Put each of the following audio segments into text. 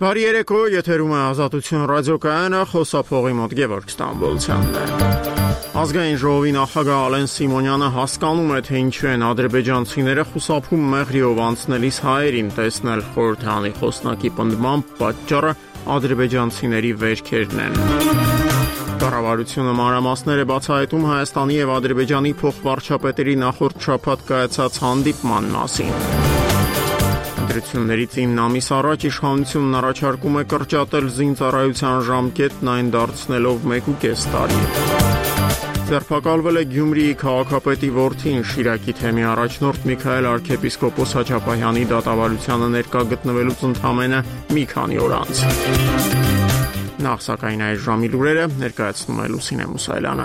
Բարի երեկո, եթերում է Ազատություն ռադիոկայանը, խոսափողի մոտ Գևորգ Ստամբոլցյանն է։ Ազգային ժողովի նախագահ Ալեն Սիմոնյանը հասկանում է, թե ինչու են ադրբեջանցիները խուսափում մեղրիով անցնելիս հայերին տեսնել խորհրդանի խոսնակի պնդմամբ պատճառը ադրբեջանցիների վերքերն են։ Կառավարությունը մանրամասներ է բացահայտում Հայաստանի եւ Ադրբեջանի փոխվարչապետերի նախորդ շաբաթ կայացած հանդիպման մասին։ Ընտրություններից 9 ամիս առաջ իշխանությունն առաջարկում է կրճատել զինծառայության ժամկետն, այն դարձնելով 1.5 տարի։ Ձերբակալվել է Գյումրիի քաղաքապետի որդին, Շիրակի թեմի առաջնորդ Միքայել arczepiskopos Հաչապահյանի դատավարությանը ներկա գտնվելուց ընդամենը մի քանի օր անց։ Նախ սակայն այս ժամի լուրերը ներկայացնում է Լուսինե Մուսայելյանը։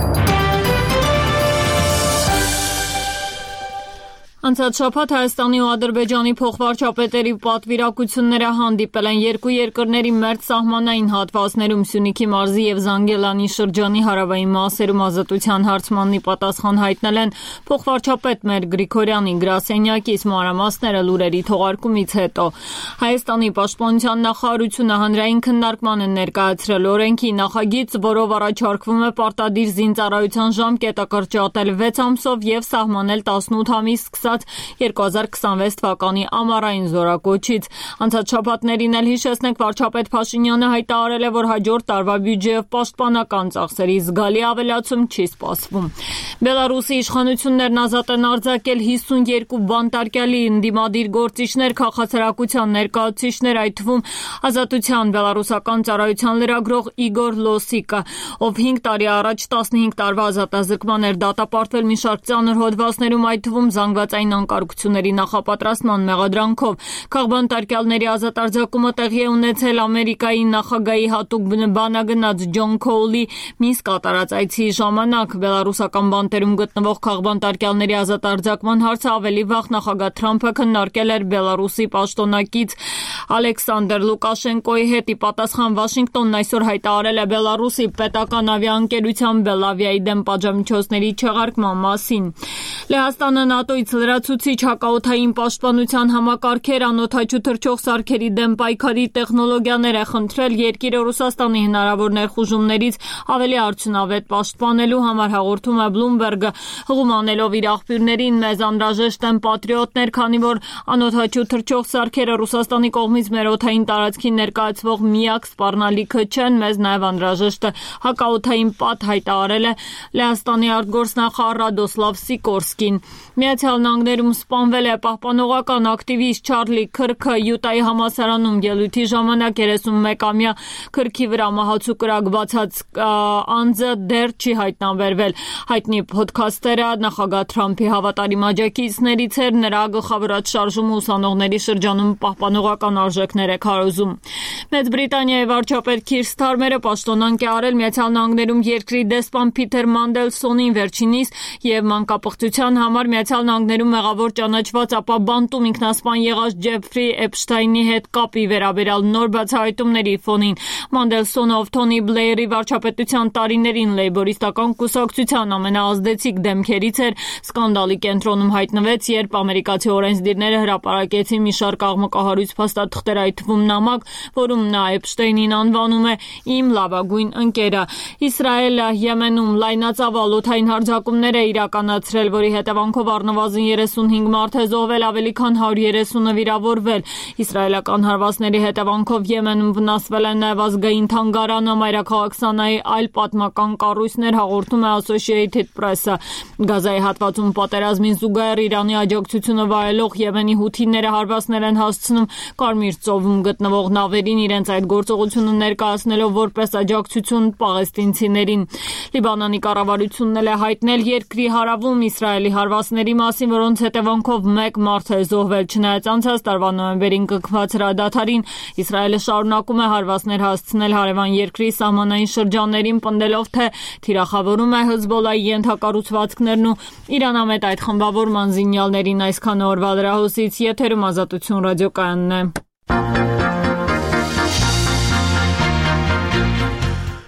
Անցած շաբաթ Հայաստանի ու Ադրբեջանի փոխվարչապետերի պատվիրակությունները հանդիպել են երկու երկրների մերձ սահմանային հատվածներում Սյունիքի մարզի եւ Զանգելանի շրջանի հարավային մասերում ազատության հարցմանի պատասխան հայտնել են փոխվարչապետ Մեր Գրիգորյանի գրասենյակից մանրամասները լուրերի թողարկումից հետո։ Հայաստանի պաշտպանության նախարարությունը հանրային քննարկման է ներկայացրել օրենքի նախագիծ, որով առաջարկվում է պարտադիր զինծառայության ժամկետը կրճատել 6 ամսով եւ սահմանել 18 ամիս 2026 թվականի ամառային զորակոչից։ Անցած շաբաթներին էլ հիշեցնենք, վարչապետ Փաշինյանը հայտարարել է, որ հաջորդ տարվա բյուջեով պաշտպանական ծախսերի զգալի ավելացում չի սպասվում։ Բելարուսի իշխանություններն ազատ են արձակել 52 բանտարկյալի ընդդիմադիր գործիչներ, քաղաքացիական ներկայացուցիչներ, այդ թվում Ազատության բելարուսական ծառայության լրագրող Իգոր Լոսիկը, ով 5 տարի առաջ 15 տարվա ազատազրկման էր դատապարտվել մի շարք ծանր հոդվածներում, այդ թվում զանգվածային անկարգությունների նախապատրաստման մեղադրանքով։ Քաղբանտարկյալների ազատ արձակումը տեղի է ունեցել Ամերիկայի նախագահի հատուկ բանագնաց Ջոն Քոուլի Մինսկ կատարած այցի ժամանակ։ Բելարուսական բանտերում գտնվող քաղբանտարկյալների ազատ արձակման հարցը ավելի վաղ նախագահ Թրամփը քննարկել էր Բելարուսի պաշտոնակից Ալեքսանդր Լուկաշենկոյի հետ։ Ի պատասխան Վաշինգտոնն այսօր հայտարարել է Բելարուսի պետական ավիաընկերության Բելավիայի դեմ պատժամիջոցների չեղարկման մասին։ Լեհաստանը ՆԱՏՕ-ից լրացուցիչ հակաօդային պաշտպանության համակարգեր, անօդաչու թռչող սարքերի դեմ պայքարի տեխնոլոգիաներ է խնդրել երկիրը Ռուսաստանի հնարավոր ներխուժումներից ավելի արդյունավետ պաշտպանելու համար, հաղորդում է Bloomberg-ը, հղումանելով իր աղբյուրներին։ Մեզ անհրաժեշտ են պատրիոտներ, քանի որ անօդաչու թռչող սարքերը Ռուսաստանի կողմից մեր օդային տարածքին ներկայացվող միակ սպառնալիքը չեն, մեզ նաև անհրաժեշտ է հակաօդային պատ, հայտարարել է Լեհաստանի արտգործնախարար Ռադոսլավ Սիկորսկին։ Միացյալ Նահանգներում սպանվել է պահպանողական ակտիվիստ Չարլի Քրքը, Յուտայի համալսարանում ելույթի ժամանակ 31-ամյա Քրքի վրա մահացու կրակ բացած անձը դեռ չի հայտնաբերվել։ Հայտնի փոդքասթերը նախագահ Թրամփի հավատարիմ աջակիցներից էր, նրա գլխավորած շարժումը ուսանողների շրջանում պահպանողական արժեքներ է քարոզում։ Մեծ Բրիտանիայի վարչապետ Քիր Սթարմերը պաշտոնանկ է արել Միացյալ Նահանգներում երկրի դեսպան Փիթեր Մանդելսոնին վերջինիս եւ մանկապղծության համար Միացյալ Նահանգներում մեղավոր ճանաչված, ապա բանտում ինքնասպան եղած Ջեֆրի Էփշտայնի հետ կապի վերաբերյալ նոր բացահայտումների ֆոնին Մանդելսոնը, ով Թոնի Բլեյերի վարչապետության տարիներին լեյբորիստական կուսակցության ամենաազդեցիկ դեմքերից էր, սկանդալի կենտրոնում հայտնվեց, երբ ամերիկացի օրենսդիրները հրապարակեցին մի շարք աղմկահարույց փաստաթղթեր, այդ թվում նամակ, որում նա Էփշտայնին անվանում է «իմ լավագույն ընկերը»։ Իսրայելը Եմենում լայնածավալ օդային հարձակումներ է իրականացրել, որի հետևանքով առնվազն 35 մարդ է զոհվել, ավելի քան 130-ը վիրավորվել։ Իսրայելական հարվածների հետևանքով Եմենում վնասվել է նաև ազգային թանգարանը, մայրաքաղաք Սանայի այլ պատմական կառույցներ, հաղորդում է Associated Press-ը։ Գազայի հատվածում պատերազմին զուգահեռ Իրանի աջակցությունը վայելող Եմենի հութիները հարվածներ են հասցնում Կարմիր ծովում գտնվող նավերին, իրենց այդ գործողությունը ներկայացնելով որպես աջակցություն պաղեստինցիներին։ Լիբանանի կառավարությունն էլ է հայտնել երկրի հարավում Իսրայելի հարվածների մասին, որոնց հետևանքով 1 մարդ է զոհվել։ Չնայած անցած տարվա նոյեմբերին կնքված հրադադարին, Իսրայելը շարունակում է հարվածներ հասցնել հարևան երկրի սահմանային շրջաններին, պնդելով, թե թիրախավորում է Հեզբոլայի ենթակառուցվածքներն ու Իրանամետ այդ խմբավորման զինյալներին։ Այսքան օրվա լրահոսից եթերում Ազատություն ռադիոկայանն է։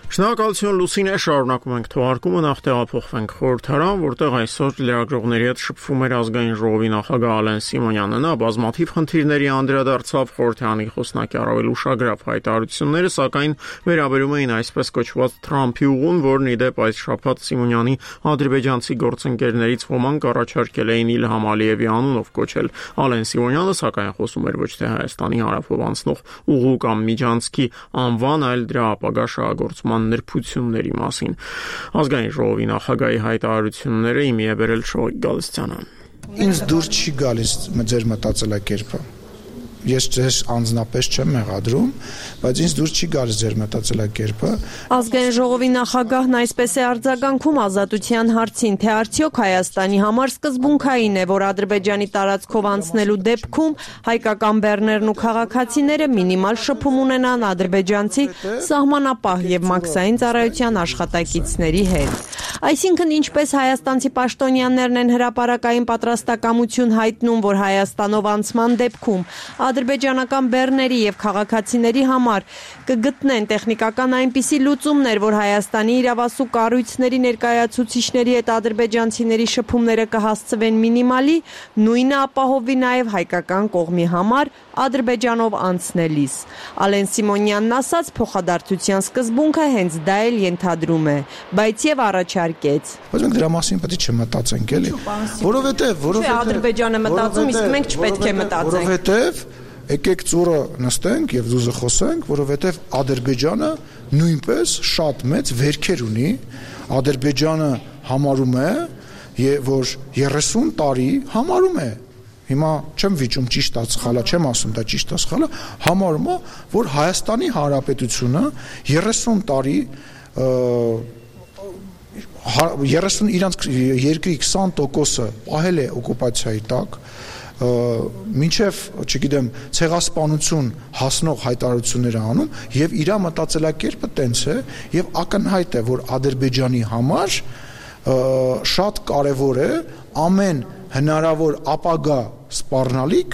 Շնորհակալություն Լուսինե, շարունակում ենք թողարկումը, նախ տեղափոխվենք խորհրդարան, որտեղ այսօր լրագրողների հետ շփվում էր ազգային ժողովի նախագահ Ալեն Սիմոնյանը, նա բազմաթիվ խնդիրների անդրադարձավ, խորհրդարանի խոսնակի առավել ուշագրավ հայտարարությունները, սակայն վերաբերում էին այսպես կոչված Թրամփի ուղուն, որն ի դեպ այս շաբաթ Սիմոնյանի ադրբեջանցի գործընկերներից ոմանք առաջարկել էին Իլհամ Ալիևի անունով կոչել։ Ալեն Սիմոնյանը սակայն խոսում էր ոչ թե Հայաստանի հարավով անցնող ուղու կամ միջանցքի անվան, այլ դրա ապագա շահագործման նրբությունների մասին։ Ազգային ժողովի նախագահի հայտարարությունները իմի է բերել Շոյիկ Գալստյանը։ Ինձ դուր չի գալիս ձեր մտածելակերպը։ Ես ձեզ անձնապես չեմ մեղադրում, բայց ինձ դուր չի գալիս ձեր մտածելակերպը։ Ազգային ժողովի նախագահն այսպես է արձագանքում ազատության հարցին, թե արդյոք Հայաստանի համար սկզբունքային է, որ Ադրբեջանի տարածքով անցնելու դեպքում հայկական բեռներն ու քաղաքացիները մինիմալ շփում ունենան ադրբեջանցի սահմանապահ եւ մաքսային ծառայության աշխատակիցների հետ։ Այսինքն, ինչպես հայաստանցի պաշտոնյաներն են հրապարակային պատրաստակամություն հայտնում, որ Հայաստանով անցման դեպքում ադրբեջանական բեռների եւ քաղաքացիների համար կգտնեն տեխնիկական այնպիսի լուծումներ, որ Հայաստանի իրավասու կառույցների ներկայացուցիչների հետ ադրբեջանցիների շփումները կհասցվեն մինիմալի, նույնը ապահովի նաեւ հայկական կողմի համար Ադրբեջանով անցնելիս։ Ալեն Սիմոնյանն ասաց, փոխադարձության սկզբունքը հենց դա էլ ենթադրում է, բայց եւ առաջարկեց։ Բայց մենք դրա մասին պետք է չմտածենք, էլի, որովհետեւ Ադրբեջանը մտածում, իսկ մենք չպետք է մտածենք։ Որովհետեւ եկեք ծուրը նստենք եւ դուզը խոսենք, որովհետեւ Ադրբեջանը նույնպես շատ մեծ վերքեր ունի։ Ադրբեջանը համարում է, որ 30 տարի համարում է։ Հիմա չեմ վիճում ճիշտ է սխալա, չեմ ասում դա ճիշտ է սխալա, համարում է, որ Հայաստանի Հանրապետությունը 30 տարի 30 իրանց երկրի 20%-ը պահել է օկուպացիայի տակ, մինչև, չգիտեմ, ցեղասպանություն հասնող հայտարարություններ անում եւ իր մտածելակերպը տենց է եւ ակնհայտ է, որ Ադրբեջանի համար շատ կարեւոր է ամեն հնարավոր ապագա սպառնալիք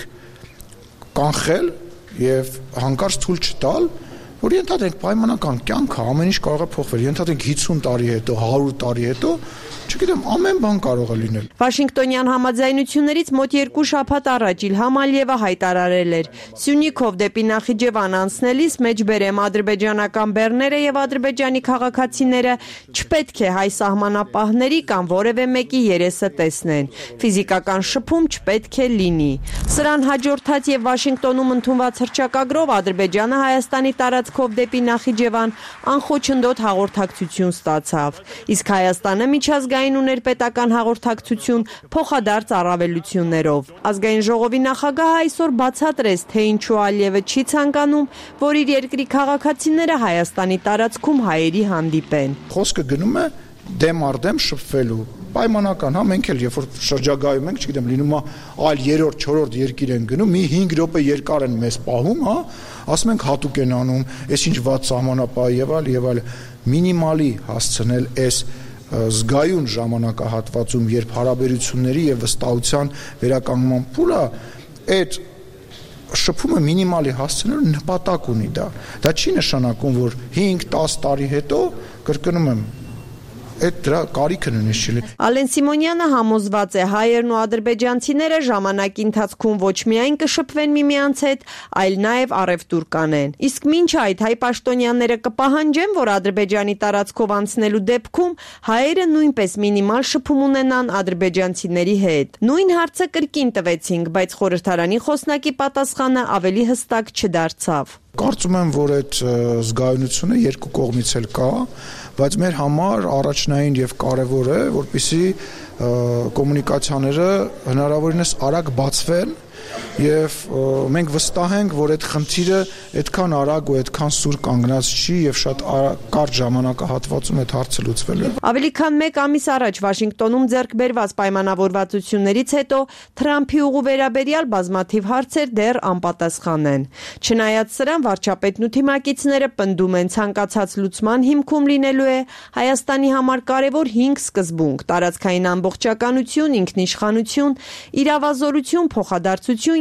կանխել եւ հանկարծ թույլ չտալ, որ ենթադրենք պայմանական կյանքը ամեն ինչ կարող է փոխվել, ենթադրենք 50 տարի հետո, 100 տարի հետո, չգիտեմ, ամեն բան կարող է լինել։ Վաշինգտոնյան համաձայնություններից մոտ 2 շաբաթ առաջ Իլհամ Ալիևը հայտարարել էր. Սյունիքով դեպի Նախիջևան անցնելիս մեջբերեմ ադրբեջանական բեռները եւ ադրբեջանի քաղաքացիները չպետք է հայ սահմանապահների կամ որևէ մեկի երեսը տեսնեն։ Ֆիզիկական շփում չպետք է լինի։ Սրան հաջորդած եւ Վաշինգտոնում ընդունված հռչակագրով Ադրբեջանը Հայաստանի տարածքով դեպի Նախիջևան անխոչնդոտ հաղորդակցություն ստացավ։ Իսկ Հայաստանը միջազգային ուներ պետական հաղորդակցություն փոխադարձ առավելություններով։ Ազգային ժողովի նախագահը այսօր բացատրեց, թե ինչու Ալիևը չի ցանկանում, որ իր երկրի քաղաքացիները Հայաստանի տարածքում հայերի հանդիպեն։ Խոսքը գնում է դեմ առ դեմ շփվելու պայմանական, հա, մենք էլ երբ որ շրջագայում ենք, չգիտեմ, լինում է այլ 3-րդ, 4-րդ երկիր են գնում, մի 5 րոպե երկար են մեզ պահում, հա, ասում ենք հատուկ են անում, այս ինչ վատ սահմանապահ եւ այլ, մինիմալի հասցնել այս զգայուն ժամանակահատվածում, երբ հարաբերությունների եւ վստահության վերականգնման փուլը այդ շփումը մինիմալի հասցնելու նպատակ ունի դա։ Դա չի նշանակում, որ 5-10 տարի հետո կրկնում եմ այդ դրա կարիքը նույնիսկ չի։ Ալեն Սիմոնյանը համոզված է, հայերն ու ադրբեջանցիները ժամանակի ընթացքում ոչ միայն կշփվեն միմյանց հետ, այլ նաև առևտուր կանեն։ Իսկ մինչ այդ հայ պաշտոնյաները կպահանջեն, որ Ադրբեջանի տարածքով անցնելու դեպքում հայերը նույնպես մինիմալ շփում ունենան ադրբեջանցիների հետ։ Նույն հարցը կրկին տվեցինք, բայց խորհրդարանի խոսնակի պատասխանը ավելի հստակ չդարձավ։ Կարծում եմ, որ այդ զգայունությունը երկու կողմից էլ կա, բայց մեր համար առաջնային եւ կարեւոր է, որպեսզի կոմունիկացիաները հնարավորինս արագ բացվեն եւ մենք վստահ ենք, որ այդ խնդիրը այդքան արագ ու այդքան սուր կանգնած չի եւ շատ կարճ ժամանակահատվածում այդ հարցը լուծվել է։ Ավելի քան 1 ամիս առաջ Վաշինգտոնում ձեռք բերված պայմանավորվածություններից հետո Թրամփի ուղու վերաբերյալ բազմաթիվ հարցեր դեռ անպատասխան են։ Չնայած սրան, վարչապետն ու թիմակիցները պնդում են, ցանկացած լուծման հիմքում լինելու է Հայաստանի համար կարևոր 5 սկզբունք՝ տարածքային ամբողջականություն, ինքնիշխանություն, իրավազորություն, փոխադարձություն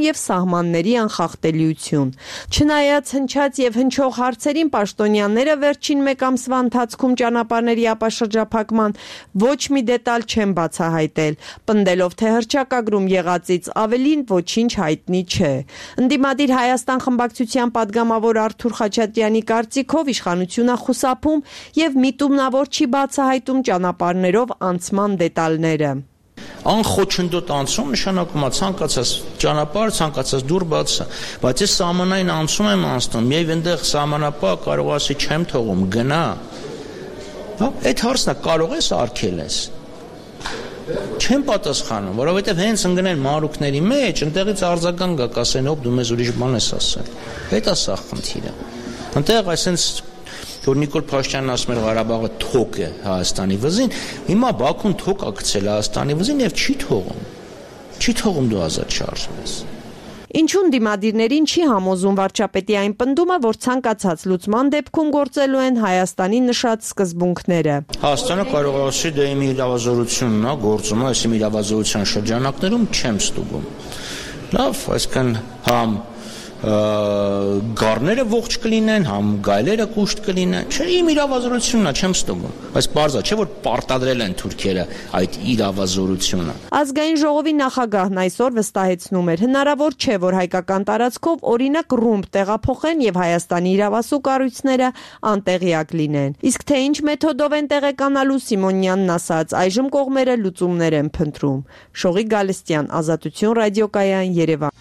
եւ սահմանների անխախտելիություն։ Չնայած հնչած եւ հնչող հարցերին պաշտոնյաները վերջին մեկ ամսվա ընթացքում ճանապարհների ապաշրջափակման ոչ մի դետալ չեն բացահայտել, պնդելով թե հռչակագրում եղածից ավելին ոչինչ հայտնի չէ։ Ընդդիմադիր Հայաստան խմբակցության падգամավոր Արթուր Խաչատրյանի կարծիքով իշխանությունը խուսափում եւ միտումնավոր չի բացահայտում ճանապարհներով անցման դետալները։ Անխոչնդոտ անցում նշանակում է ցանկացած ճանապարհ, ցանկացած դուր բացը, բայց ես սահմանային անցում եմ անցնում, եւ այնտեղ սահմանապահ կարող ասի չեմ թողում, գնա։ Հա, այդ հարցն է, կարող ես արգել ես։ Չեմ պատասխանում, որովհետեւ հենց ընկնեն մարուկների մեջ, այնտեղից արձագանք գա, կասեն, «Օպ, դու մեզ ուրիշ բան ես ասել»։ Դա է սա խնդիրը։ Այնտեղ այսպես որ Նիկոլ Փաշինյանն ասում էր Ղարաբաղը թոք է Հայաստանի վզին, հիմա Բաքուն թոք է գցել Հայաստանի վզին եւ չի թողում դու ազատ շարժվես։ Ինչու դիմադիրներին չի համոզում վարչապետի այն պնդումը, որ ցանկացած լուծման դեպքում գործելու են Հայաստանի նշած սկզբունքները։ Հայաստանը կարող է ասի դե իմ իրավազորությունն է գործում, այս իմ իրավազորության շրջանակներում չեմ ստուգում։ Լավ, այսքան համ գառները ողջ կլինեն, համ գայլերը կուշտ կլինեն։ Չէ, իմ իրավազորությունն է, չեմ ստուգում։ Բայց պարզ է, չէ՞ որ պարտադրել են թուրքերը այդ իրավազորությունը։ Ազգային ժողովի նախագահն այսօր վստահեցնում էր, հնարավոր չէ, որ հայկական տարածքով օրինակ ռումբ տեղափոխեն եւ Հայաստանի իրավասու կառույցները անտեղյակ լինեն։ Իսկ թե ինչ մեթոդով են տեղեկանալու, Սիմոնյանն ասաց, այժմ կողմերը լուծումներ են փնտրում։ Շողիկ Գալստյան, Ազատություն ռադիոկայան, Երևան։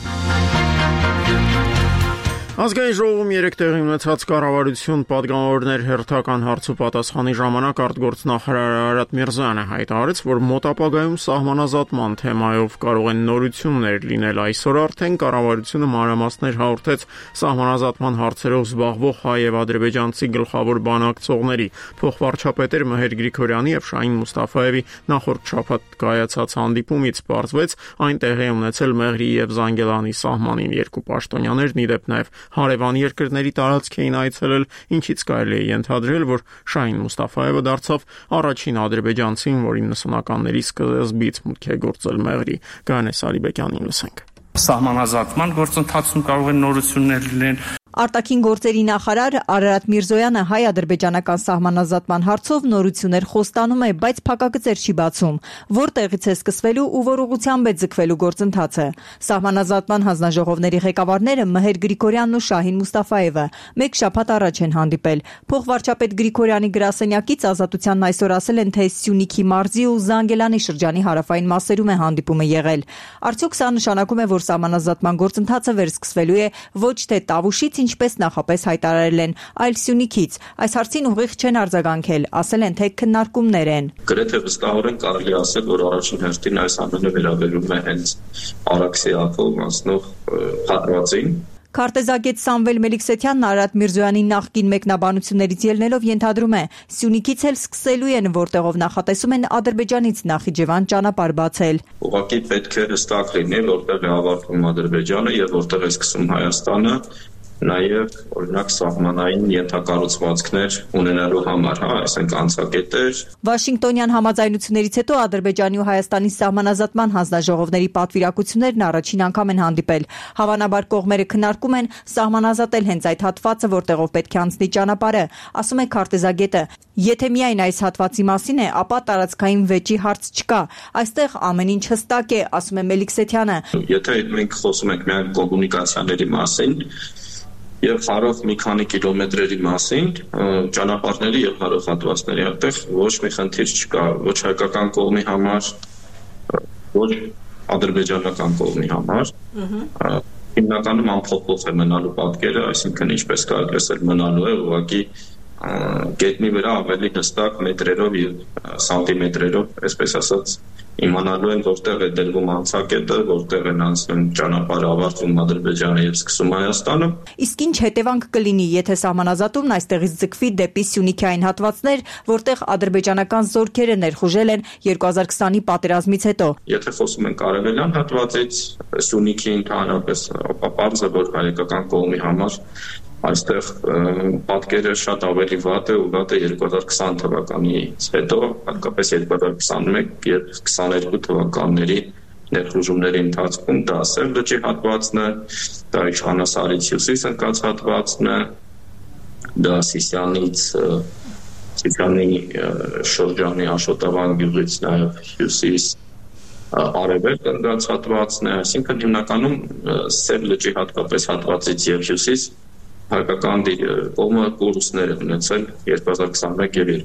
Ազգային ժողովում երեկ տեղի ունեցած կառավարություն падգամավորներ հերթական հարց ու պատասխանի ժամանակ արտգործնախարար Արարատ Միրզոյանը հայտարարեց, որ մոտ ապագայում սահմանազատման թեմայով կարող են նորություններ լինել։ Այսօր արդեն կառավարությունը մանրամասներ հաղորդեց սահմանազատման հարցերով զբաղվող հայ եւ ադրբեջանցի գլխավոր բանակցողների փոխվարչապետեր Մհեր Գրիգորյանի եւ Շահին Մուստաֆաևի նախորդ շաբաթ կայացած հանդիպումից պարզվեց այն տեղի ունեցել Մեղրի եւ Զանգելանի սահմանին երկու պաշտոնյաներն ի դեպ նաեւ հարևան երկրների տարածք էին այցելել, ինչից կարելի է ենթադրել, որ Շահին Մուստաֆաևը դարձավ առաջին ադրբեջանցին, որ 90-ականների սկզբից մուտք է գործել Մեղրի։ Գանես Արիբեկյանին լսենք։ Սահմանազատման գործընթացում կարող են նորություններ լինել։ Արտաքին գործերի նախարար Արարատ Միրզոյանը հայ-ադրբեջանական սահմանազատման հարցով նորություններ խոստանում է, բայց փակագծեր չի բացում, որտեղից է սկսվելու ու որ ուղղությամբ է ձգվելու գործընթացը։ Սահմանազատման հանձնաժողովների ղեկավարները Մհեր Գրիգորյանն ու Շահին Մուստաֆաևը մեկ շաբաթ առաջ են հանդիպել։ Փոխվարչապետ Գրիգորյանի գրասենյակից Ազատությանն այսօր ասել են, թե Սյունիքի մարզի ու Զանգելանի շրջանի հարավային մասերում է հանդիպումը եղել։ Արդյոք սա նշանակում է, որ սահմանազատման գործընթացը վերսկսվելու է ոչ թե Տավուշից, ինչպես նախապես հայտարարել են, այլ Սյունիքից։ Այս հարցին ուղիղ չեն արձագանքել, ասել են, թե քննարկումներ են։ Գրեթե վստահորեն կարելի ասել, որ առաջին հերթին այս ամենը վերաբերում է հենց Արաքսի ափով անցնող հատվածին։ Քարտեզագետ Սամվել Մելիքսեթյանն Արարատ Միրզոյանի նախկին մեկնաբանություններից ելնելով ենթադրում է, Սյունիքից էլ սկսելու են, որտեղով նախատեսում են Ադրբեջանից Նախիջևան ճանապարհ բացել։ Ուղղակի պետք է հստակ լինի, որտեղ է ավարտվում Ադրբեջանը եւ որտեղ է սկսում Հայաստանը, նաև օրինակ սահմանային ենթակառուցվածքներ ունենալու համար, այսինքն անցակետեր։ Վաշինգտոնյան համաձայնություններից հետո Ադրբեջանի ու Հայաստանի սահմանազատման հանձնաժողովների պատվիրակություններն առաջին անգամ են հանդիպել։ Հավանաբար կողմերը քննարկում են սահմանազատել հենց այդ հատվածը, որտեղով պետք է անցնի ճանապարհը, ասում է քարտեզագետը։ Եթե միայն այս հատվածի մասին է, ապա տարածքային վեճի հարց չկա։ Այստեղ ամեն ինչ հստակ է, ասում է Մելիքսեթյանը։ Եթե մենք խոսում ենք միայն կոմունիկացիաների մասին, եւ հարով մի քանի կիլոմետրերի մասին, ճանապարհների եւ հարով հատվածների, այդտեղ ոչ մի խնդիր չկա, ոչ հայկական կողմի համար, ոչ ադրբեջանական կողմի համար։ Հիմնականում անփոփոխ է մնալու պատկերը, այսինքն ինչպես կարելի ասել մնալու է ուղղակի գետնի վրա ավելի հստակ մետրերով եւ սանտիմետրերով, այսպես ասած, իմանալու են որտեղ է դրվում անցակետը, որտեղ են անցնում ճանապարհը, ավարտվում Ադրբեջանը եւ սկսում Հայաստանը։ Իսկ ինչ հետևանք կլինի, եթե սահմանազատումն այստեղից ձգվի դեպի Սյունիքի այն հատվածներ, որտեղ ադրբեջանական զորքերը ներխուժել են 2020-ի պատերազմից հետո։ Եթե խոսում ենք արևելյան հատվածից, Սյունիքի ընդհանրապես, ապա պարզ է, որ հայկական կողմի համար այստեղ պատկերը շատ ավելի վատ է ու վատ է 2020 թվականից հետո, հատկապես 2021 եւ 2022 թվականների ներխուժումների ընթացքում, դա Սև լճի հատվածն է, դա Իշխանասարից հյուսիս ընկած հատվածն է, դա Սիսիանի շրջանի Աշոտավան գյուղից նաև հյուսիս արևելք ընկած հատվածն է, այսինքն հիմնականում Սև լճի հատկապես հատվածից եւ հյուսիս հայկական կողմը կորուստներ է ունեցել 2021 եւ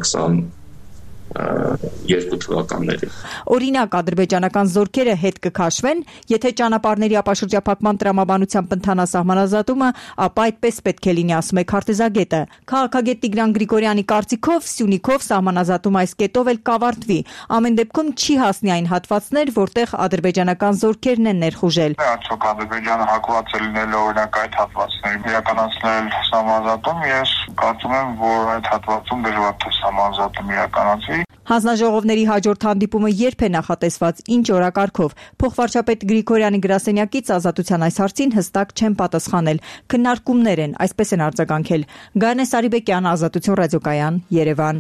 2022 թվականներին։ Օրինակ, ադրբեջանական զորքերը հետ կքաշվեն, եթե ճանապարհների ապաշրջափակման տրամաբանությամբ ընթանա սահմանազատումը, ապա այդպես պետք է լինի, ասում է քարտեզագետը։ Քաղաքագետ Տիգրան Գրիգորյանի կարծիքով, Սյունիքով սահմանազատումը այս կետով էլ կավարտվի։ Ամեն դեպքում չի հասնի այն հատվածներ, որտեղ ադրբեջանական զորքերն են ներխուժել։ Արդյոք Ադրբեջանը հակված է լինելու օրինակ այդ հատվածներին իրականացնել սահմանազատում, ես կարծում եմ, որ այդ հատվածում դժվար թե սահմանազատում իրականացվի։ Հանձնաժողովների հաջորդ հանդիպումը երբ է նախատեսված, ինչ օրակարգով։ Փոխվարչապետ Գրիգորյանի գրասենյակից Ազատության այս հարցին հստակ չեն պատասխանել։ Քննարկումներ են, այսպես են արձագանքել։ Գայանե Սարիբեկյան, Ազատություն ռադիոկայան, Երևան։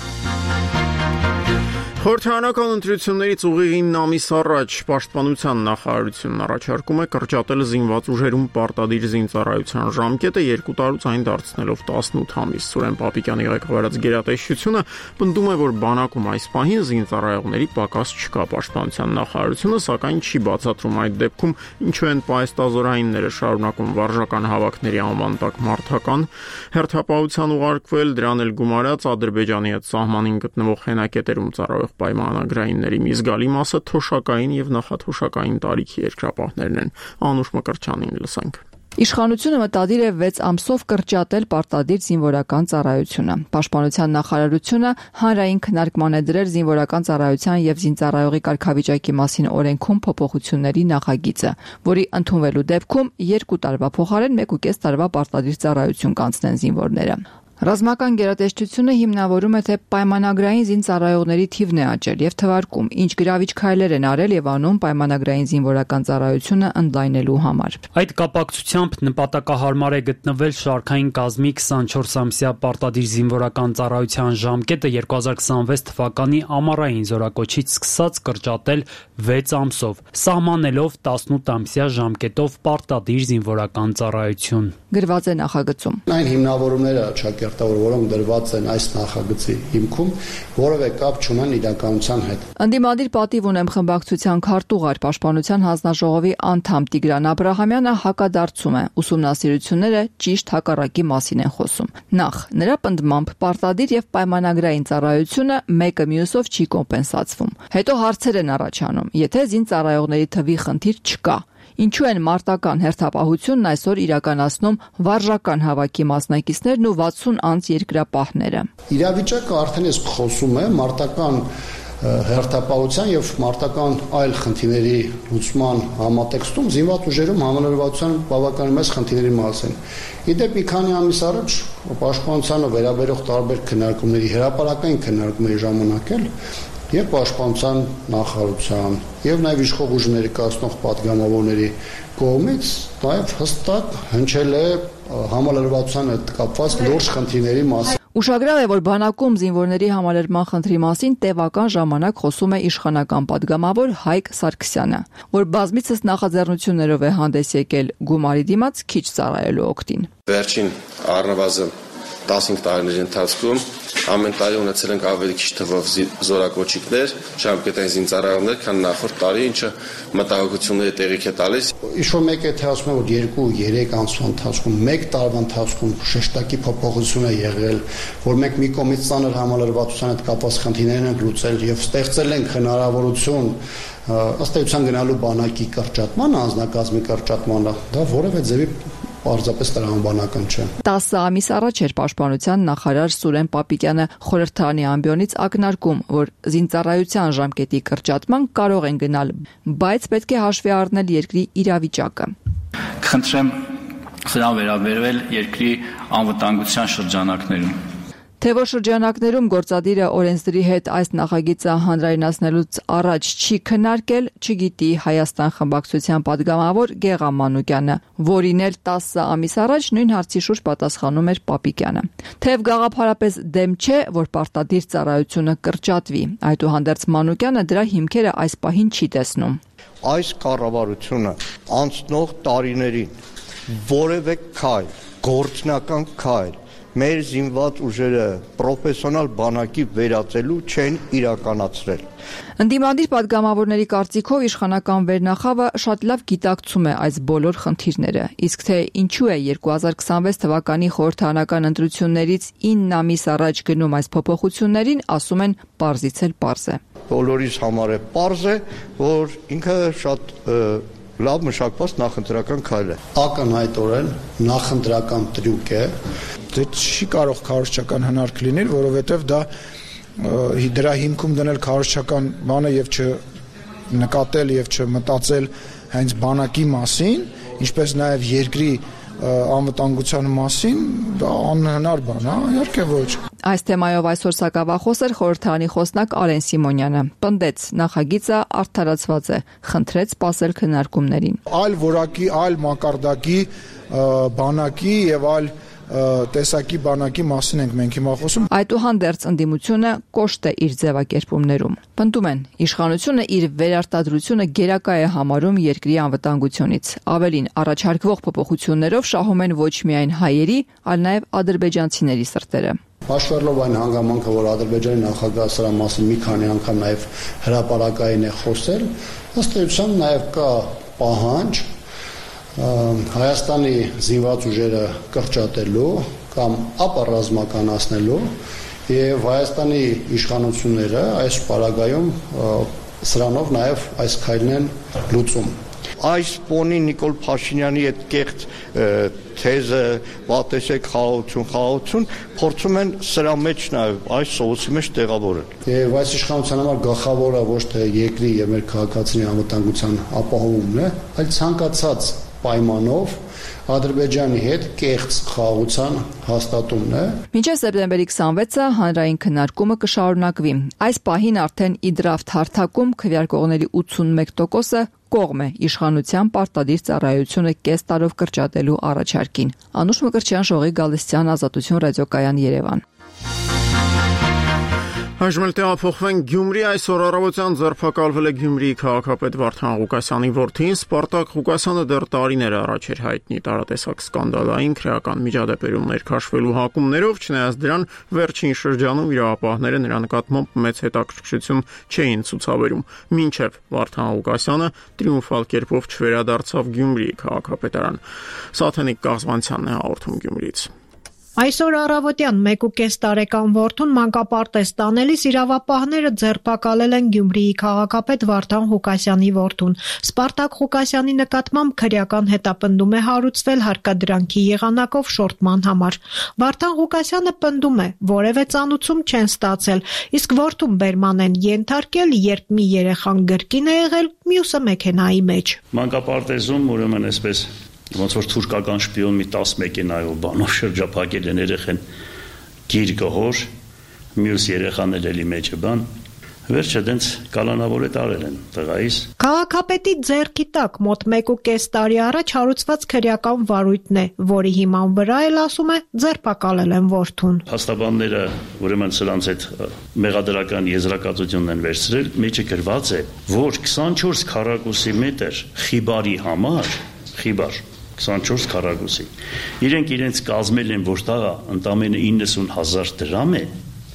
Խորհրդարանական ընտրություններից ուղիղ 9 ամիս առաջ Պաշտպանության նախարարությունն առաջարկում է կրճատել զինված ուժերում պարտադիր զինծառայության ժամկետը 2 տարուց այն դարձնելով 18 ամիս։ Սուրեն Պապիկյանի ղեկավարած գերատեսչությունը պնդում է, որ բանակում այս պահին զինծառայողների պակաս չկա։ Պաշտպանության նախարարությունը սակայն չի բացատրում այդ դեպքում ինչու են պահեստազորայինները շարունակում վարժական հավաքների անվան տակ մարտական հերթապահության ուղարկվել, դրան էլ գումարած Ադրբեջանի հետ սահմանին գտնվող հենակետերում ծառայող պայմանագրայինների մի զգալի մասը թոշակային եւ նախաթոշակային տարիքի երկրապահներն են։ Անուշ Մկրտչյանին լսենք։ Իշխանությունը մտադիր է 6 ամսով կրճատել պարտադիր զինվորական ծառայությունը։ Պաշտպանության նախարարությունը հանրային քննարկման է դրել զինվորական ծառայության եւ զինծառայողի կարգավիճակի մասին օրենքում փոփոխությունների նախագիծը, որի ընդունվելու դեպքում 2 տարվա փոխարեն 1.5 տարվա պարտադիր ծառայություն կանցնեն զինվորները։ Ռազմական գերատեսչությունը հիմնավորում է, թե պայմանագրային զինծառայողների թիվն է աճել եւ թվարկում, ինչ գրավիչ քայլեր են արել եւ անում պայմանագրային զինվորական ծառայությունը ընդլայնելու համար։ Այդ կապակցությամբ նպատակահարմար է գտնվել շարքային կազմի 24-ամսյա պարտադիր զինվորական ծառայության ժամկետը 2026 թվականի ամառային զորակոչից սկսած կրճատել 6 ամսով, սահմանելով 18-ամսյա ժամկետով պարտադիր զինվորական ծառայություն։ Գրված է նախագծում։ Այն հիմնավորումները որոնք դրված են այս նախագծի հիմքում, որևէ կապ չունեն իրականության հետ։ Ընդդիմադիր պատիվ ունեմ խմբակցության քարտուղար Պաշտպանության հանձնաժողովի անդամ Տիգրան Աբրահամյանը հակադարձում է, ուսումնասիրությունները ճիշտ հակառակի մասին են խոսում։ Նախ, նրա պնդմամբ պարտադիր եւ պայմանագրային ծառայությունը մեկը մյուսով չի կոմպենսացվում։ Հետո հարցեր են առաջանում, եթե զինծառայողների թվի խնդիր չկա, ինչու են մարտական հերթապահությունն այսօր իրականացնում վարժական հավաքի մասնակիցներն ու 60 անց երկրապահները։ Իրավիճակը արդեն ես խոսում է մարտական հերթապահության եւ մարտական այլ խնդիրների լուծման համատեքստում զինված ուժերում համալրվածության բավականին մեծ խնդիրների մասին։ Իդեպ մի քանի ամիս առաջ Պաշտպանությանը վերաբերող տարբեր քննարկումների հրապարակային քննարկումների ժամանակ էլ եւ Պաշտպանության նախարարության եւ նաեւ իշխող ուժ ներկայացնող պատգամավորների կողմից նաեւ հստակ հնչել է համալրվածության հետ կապված լուրջ խնդիրների մասին։ Ուշագրավ է, որ բանակում զինվորների համալրման խնդրի մասին տևական ժամանակ խոսում է իշխանական պատգամավոր Հայկ Սարգսյանը, որ բազմիցս նախաձեռնություններով է հանդես եկել գումարի դիմաց քիչ ծառայելու օգտին։ Վերջին առնվազն 15 տարիների ընթացքում ամեն տարի ունեցել ենք ավելի քիչ թվով զորակոչիկներ, ժամկետային զինծառայողներ, քան նախորդ տարի, ինչը մտահոգությունների տեղիք է տալիս։ Ինչ-որ մեկ է թե ասում է, որ 2-3 ամսվա ընթացքում, 1 տարվա ընթացքում շեշտակի փոփոխություն է եղել, որ մենք մի կողմից ծանր համալրվածության հետ կապված խնդիրներ ենք լուծել եւ ստեղծել ենք հնարավորություն ըստ էության գնալու բանակի կրճատման, անձնակազմի կրճատմանը, դա որևէ ձևի պարզապես տրամաբանական չէ։ 10 ամիս առաջ էր Պաշտպանության նախարար Սուրեն Պապիկյանը խորհրդարանի ամբիոնից ակնարկում, որ զինծառայության ժամկետի կրճատման կարող են գնալ, բայց պետք է հաշվի առնել երկրի իրավիճակը։ Խնդրեմ սրան վերաբերվել երկրի անվտանգության շրջանակներում։ Թե որ շրջանակներում գործադիրը օրենսդրի հետ այս նախագիծը հանրայնացնելուց առաջ չի քննարկել, չգիտի Հայաստան խմբակցության падգամավոր Գեղամ Մանուկյանը, որին էլ 10 ամիս առաջ նույն հարցի շուրջ պատասխանում էր Պապիկյանը։ Թեև գաղափարապես դեմ չէ, որ պարտադիր ծառայությունը կրճատվի, այդուհանդերձ Մանուկյանը դրա հիմքերը այս պահին չի տեսնում։ Այս կառավարությունը անցնող տարիներին որևէ քայլ, գործնական քայլ մեր զինված ուժերը պրոֆեսիոնալ բանակի վերածելու չեն իրականացրել։ Ընդդիմադիր падգամավորների կարծիքով իշխանական վերնախավը շատ լավ գիտակցում է այս բոլոր խնդիրները, իսկ թե ինչու է 2026 թվականի խորհրդարանական ընտրություններից 9 ամիս առաջ գնում այս փոփոխություններին, ասում են պարզից էլ պարզ է։ Բոլորիս համար է պարզ է, որ ինքը շատ լավ մշակված նախընտրական քայլ է։ Ակնհայտորեն նախընտրական տրյուկ է։ Դե չի կարող քարոզչական հնարք լինել, որովհետև դա դրա հիմքում դնել քարոզչական բանը եւ չնկատել եւ չմտածել հենց բանակի մասին, ինչպես նաեւ երկրի անվտանգության մասին, դա անհնար բան է, իհարկե ոչ։ Այս թեմայով այսօր սակավախոս էր խորհրդարանի խոսնակ Արեն Սիմոնյանը։ Պնդեց, նախագիծը արդարացված է, խնդրեց սպասել քննարկումներին։ Այլ որակի, այլ մակարդակի բանակի եւ այլ տեսակի բանակի մասին ենք մենք հիմա խոսում։ Այդուհանդերձ ընդդիմությունը կոշտ է իր ձևակերպումներում։ Պնդում են, իշխանությունը իր վերարտադրությունը գերակա է համարում երկրի անվտանգությունից։ Ավելին, առաջարկվող փոփոխություններով շահում են ոչ միայն հայերի, այլ նաև ադրբեջանցիների սրտերը։ Հաշվելով այն հանգամանքը, որ Ադրբեջանի նախագահը սրա մասին մի քանի անգամ նաև հրապարակային է խոսել, ըստ էության նաև կա պահանջ Հայաստանի զինված ուժերը կրճատելու կամ ապառազմականացնելու եւ Հայաստանի իշխանությունները այս պարագայում սրանով նաև այս քայլն են լուծում։ Այս պոնի Նիկոլ Փաշինյանի այդ կեղծ թեզը, «Պատեսեք խաղաղություն», փորձում են սրա մեջ նաև այս սովոսի մեջ տեղավորել։ Եվ այս իշխանության համար գլխավորը ոչ թե երկրի եւ մեր քաղաքացիների անվտանգության ապահովումն է, այլ ցանկացած պայմանով Ադրբեջանի հետ կեղծ խաղաղության հաստատումն է։ Մինչև սեպտեմբերի 26-ը հանրային քննարկումը կշարունակվի։ Այս պահին արդեն իդրաֆտ հարթակում քվեարկողների 81%-ը կողմ է իշխանության պարտադիր ծառայությունը կես տարով կրճատելու առաջարկին։ Անուշ Մկրտչյան, Շողի Գալստյան, Ազատություն ռադիոկայան, Երևան։ Այժմ տեղափոխվենք Գյումրի, այսօր առավոտյան ձերբակալվել է Գյումրիի քաղաքապետ Վարդան Ղուկասյանի որդին, Սպարտակ Ղուկասյանը դեռ տարիներ առաջ էր հայտնի տարատեսակ սկանդալային քրեական միջադեպերումներ քաշվելու հակումներով, չնայած դրան վերջին շրջանում իրավապահները նրա նկատմամբ մեծ հետաքրքրություն չէին ցուցաբերում, մինչև Վարդան Ղուկասյանը տրիումֆալ կերպով չվերադարձավ Գյումրիի քաղաքապետարան։ Սաթենիկ Կազմանցյանն է հաղորդում Գյումրիից։ Այսօր առավոտյան 1.5 տարեկան որդուն մանկապարտեզ տանելիս իրավապահները ձերբակալել են Գյումրիի քաղաքապետ Վարդան Ղուկասյանի որդուն։ Սպարտակ Ղուկասյանի նկատմամբ քրեական հետապնդում է հարուցվել հարկադրանքի եղանակով շորտման համար։ Վարդան Ղուկասյանը պնդում է, որևէ ծանուցում չեն ստացել, իսկ որդուն բերման են ենթարկել, երբ մի երեխան գրկին է եղել, մյուսը մեքենայի մեջ։ Մանկապարտեզում ուրեմն այսպես ոնց որ թուրքական շպիոն մի 10 մեքենայով բանով շրջափակել են երեխեն գիր գհոր, մյուս երեխաներ էլի մեջը բան, վերջը դենց կալանավոր է տարել են տղայիս։ Քաղաքապետի ձեռքի տակ մոտ 1.5 տարի առաջ հարուցված քրեական վարույթն է, որի հիման վրա էլ ասում է ձերբակալել են որդուն։ Փաստաբանները ուրեմն սրանց այդ մեղադրական եզրակացությունն են վերցրել, մեջը գրված է, որ 24 քառակուսի մետր խիբարի համար, խիբար 24 քառակուսի։ Իրենք իրենց կազմել են, որ դա ընդամենը 90,000 դրամ է։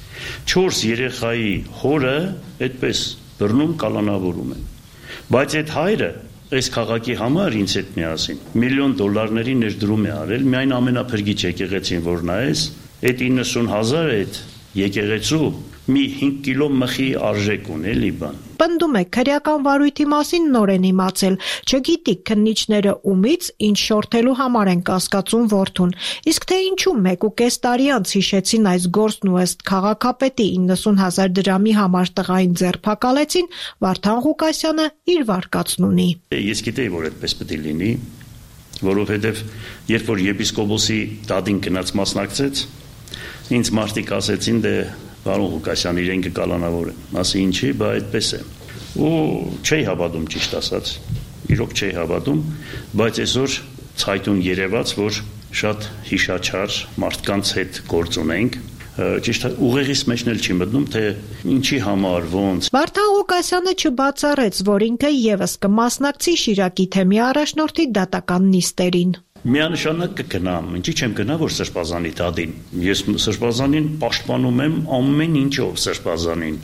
4 երեխայի հորը այդպես բռնում կալանավորում են։ Բայց այդ հայրը այս քաղաքի համար ինձ հետ միասին $1,000,000 ներդրում է արել, միայն ամենափրկիչ եկեղեցին որ նայես, այդ 90,000 այդ եկեղեցու մի 5 կիլո մխի արժեք ունի էլի բան։ Պնդում է քրեական վարույթի մասին նոր են իմացել, չգիտի քննիչները ումից ինչ շորթելու համար են կասկածում որդուն, իսկ թե ինչու 1.5 տարի անց հիշեցին այս գործն ու ըստ քաղաքապետի 90,000 դրամի համար տղային ձերբակալեցին, Վարդան Ղուկասյանը իր վարկածն ունի։ Ես գիտեի, որ այդպես պետք է լինի, որովհետև երբ որ եպիսկոպոսի դատին գնաց մասնակցեց, Ինձ մարդիկ ասեցին, դե պարոն Ղուկասյան, իրեն կկալանավորեն։ Ասի ինչի, բա այդպես է։ Ու չէի հավատում, ճիշտ ասած։ Իրոք չէի հավատում, բայց այսօր ցայտուն երևաց, որ շատ հիշաչար մարդկանց հետ գործ ունենք։ Ճիշտ ուղեղիս մեջն էլ չի մտնում, թե ինչի համար, ոնց։ Վարդան Ղուկասյանը չբացառեց, որ ինքը եւս կմասնակցի Շիրակի թեմի առաջնորդի դատական նիստերին։ Միանշանակ կգնամ, ինչի չեմ գնա, որ Սրբազանի դատին։ Ես Սրբազանին պաշտպանում եմ ամեն ինչով Սրբազանին։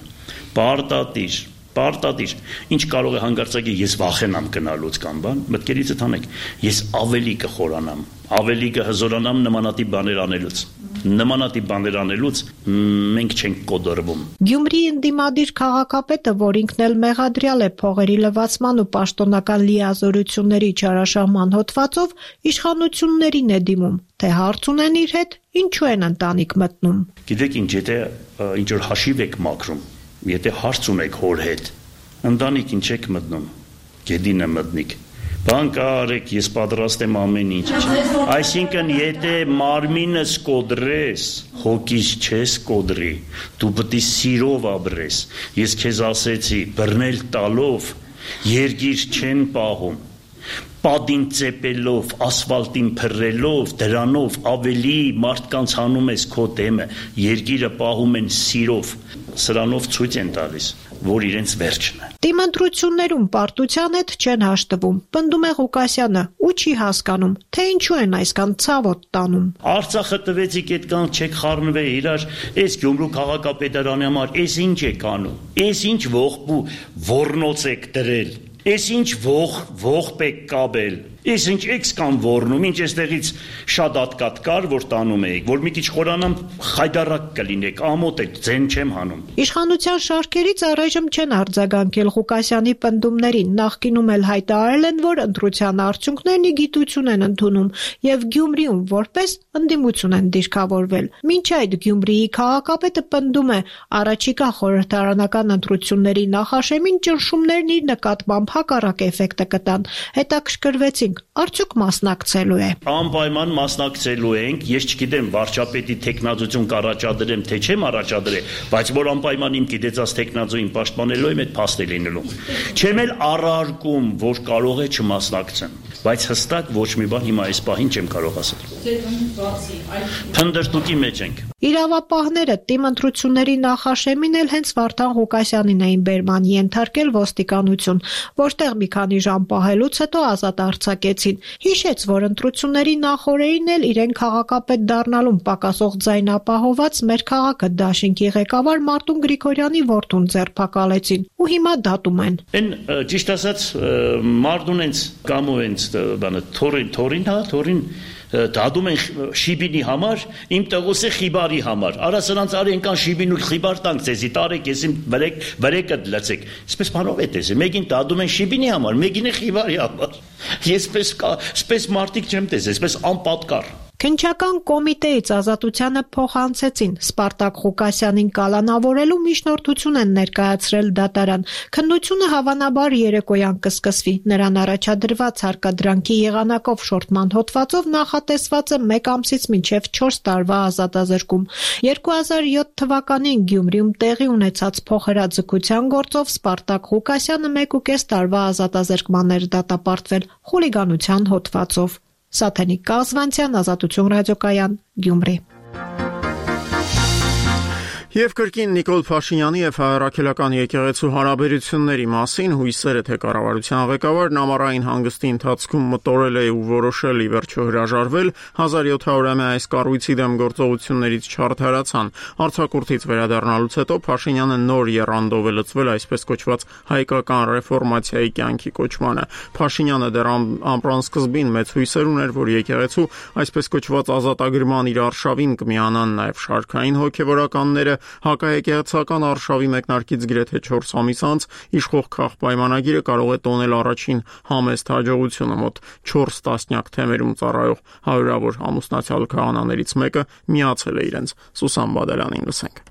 Պարտադիր, ինչ կարող է հանգարցակի ես վախենամ գնալուց կամ բան, մտքերիցը թանեք, ես ավելի կխորանամ, ավելի կհզորանամ նմանատիպ բաներ անելուց մենք չենք կոդորվում։ Գյումրիի ընդդիմադիր քաղաքապետը, որ ինքն էլ մեղադրյալ է փողերի լվացման ու պաշտոնական լիազորությունների չարաշահման հոդվածով, իշխանություններին է դիմում, թե հարց ունեն իր հետ, ինչու են ընտանիք մտնում։ Գիտեք ինչ, եթե ինչ որ հաշիվ եք մաքրում, եթե հարց ունեք հոր հետ, ընտանիք ինչ եք մտնում, գեդինը մտնիք, բան կարեք, ես պատրաստ եմ ամեն ինչ, այսինքն եթե մարմինս կոդրես, հոգիս չես կոդրի, դու պետք է սիրով ապրես, ես քեզ ասեցի, բռնել տալով, երգիր չեն պահում, պատին ծեպելով, ասֆալտին փռելով, դրանով ավելի մարդկանց հանում ես քո դեմը, երգիրը պահում են սիրով, սրանով ցույց են տալիս, որ իրենց վերջն է։ Դիմընտրություններում պարտության հետ չեն հաշտվում, պնդում է Ղուկասյանը, ու չի հասկանում, թե ինչու են այսքան ցավոտ տանում։ Արցախը տվեցիք այդքան չեք խառնվել իրար, այս Գյումրու քաղաքապետարանի համար, այս ինչ եք անում, այս ինչ ոռնոց եք դրել, այս ինչ ողբ եք կաբել, այս ինչ էքս կամ ոռնում, ինչ էստեղից շատ ատկատ կար, որ տանում էիք, որ մի քիչ խորանամ խայդարակ կլինեք, ամոթ եք, ձեն չեմ հանում։ Իշխանության շարքերից առայժմ չեն արձագանքել Ղուկասյանի պնդումներին, նախկինում էլ հայտարարել են, որ ընտրության արդյունքներն ի գիտություն են ընդունում եւ Գյումրիում որպես ընդդիմություն են դիրքավորվել։ Մինչ այդ Գյումրիի քաղաքապետը պնդում է, առաջիկա խորհրդարանական ընտրությունների նախաշեմին ճնշումներն իր նկատմամբ հակառակ էֆեկտը կտան։ Հետաքրքրվեցին արդյոք մասնակցելու է։ Անպայման մասնակցելու ենք, ես չգիտեմ վարչապետի տեխնազություն կառաջադրեմ, թե չեմ առաջադրել, բայց որ անպայման իմ գիտեցած տեխնազոյին պաշտպանելու եմ, այդ փաստ է լինելու։ Չեմ էլ առարկում, որ կարող է չմասնակցեմ, բայց հստակ ոչ մի բան հիմա այս պահին չեմ կարող ասել։ Փնդրտուկի մեջ ենք։ Իրավապահները թիմ ընտրությունների նախաշեմին էլ հենց Վարդան Ղուկասյանին էին բերման ենթարկել ոստիկանություն, որտեղ մի քանի ժամ պահելուց հետո ազատ արձակեցին։ Հիշեց, որ ընտրությունների նախօրեին էլ իրեն քաղաքապետ դառնալուն պակասող ձայն ապահոված մեր քաղաքը դաշինքի ղեկավար Մարտուն Գրիգորյանի որդուն ձերբակալեցին ու հիմա դատում են։ Այն ճիշտ ասած Մարտուն ինձ կամ ու ինձ բանը թորին դադում են շիբինի համար, իմ տղուսի խիբարի համար։ Արա սրանց արի ենքան շիբին ու խիբար տանք ձեզի, տարեք ես իմ վրեկըտ լծեք։ Իսպես բանով է տեսը, մեկին դադում են շիբինի համար, մեկին է խիբարի համար։ Ես սպես մարդիկ չեմ տեսել, սպես անպատկար։ Քննչական կոմիտեից ազատությանը փոխանցեցին Սպարտակ Ղուկասյանին կալանավորելու միջնորդություն են ներկայացրել դատարան։ Քննությունը հավանաբար երեկոյան կսկսվի։ Նրան առաջադրված հարկադրանքի եղանակով շորթման հոդվածով նախատեսված է 1 ամսից մինչև 4 տարվա ազատազրկում։ 2007 թվականին Գյումրիում տեղի ունեցած փոխհրաձգության գործով Սպարտակ Ղուկասյանը 1.5 տարվա ազատազրկման էր դատապարտվել խուլիգանության հոդվածով։ Սաթենիկ Կազվանցյան, Ազատություն ռադիոկայան, Գյումրի։ Եվ կրկին Նիկոլ Փաշինյանի եւ հայրաքելական եկեղեցու հարաբերությունների մասին հույսերը թե կառավարության ղեկավարն ամառային հանգստի ընթացքում մտորել է ու որոշել ի վերջո հրաժարվել 1700-ամյա այս կառույցի դեմ գործողություններից չարդարացան։ Արձակուրդից վերադառնալուց հետո Փաշինյանը նոր եռանդով է լծվել այսպես կոչված հայկական ռեֆորմացիայի կյանքի կոչմանը։ Փաշինյանը դեռ ամռան սկզբին մեծ հույսեր ուներ, որ եկեղեցու այսպես կոչված ազատագրման իր արշավին կմիանան նաեւ շարքային հոգեվորականները Հակաեկեղեցական արշավի մեկնարկից գրեթե 4 ամիս անց իշխող քաղաքպայմանագիրը կարող է տոնել առաջին համեստ հաջողությունը մոտ 4 տասնյակ թեմերում ծառայող հարյուրավոր ամուսնացյալ քահանաներից մեկը միացել է իրենց։ Սուսան Բադալյանին լսենք։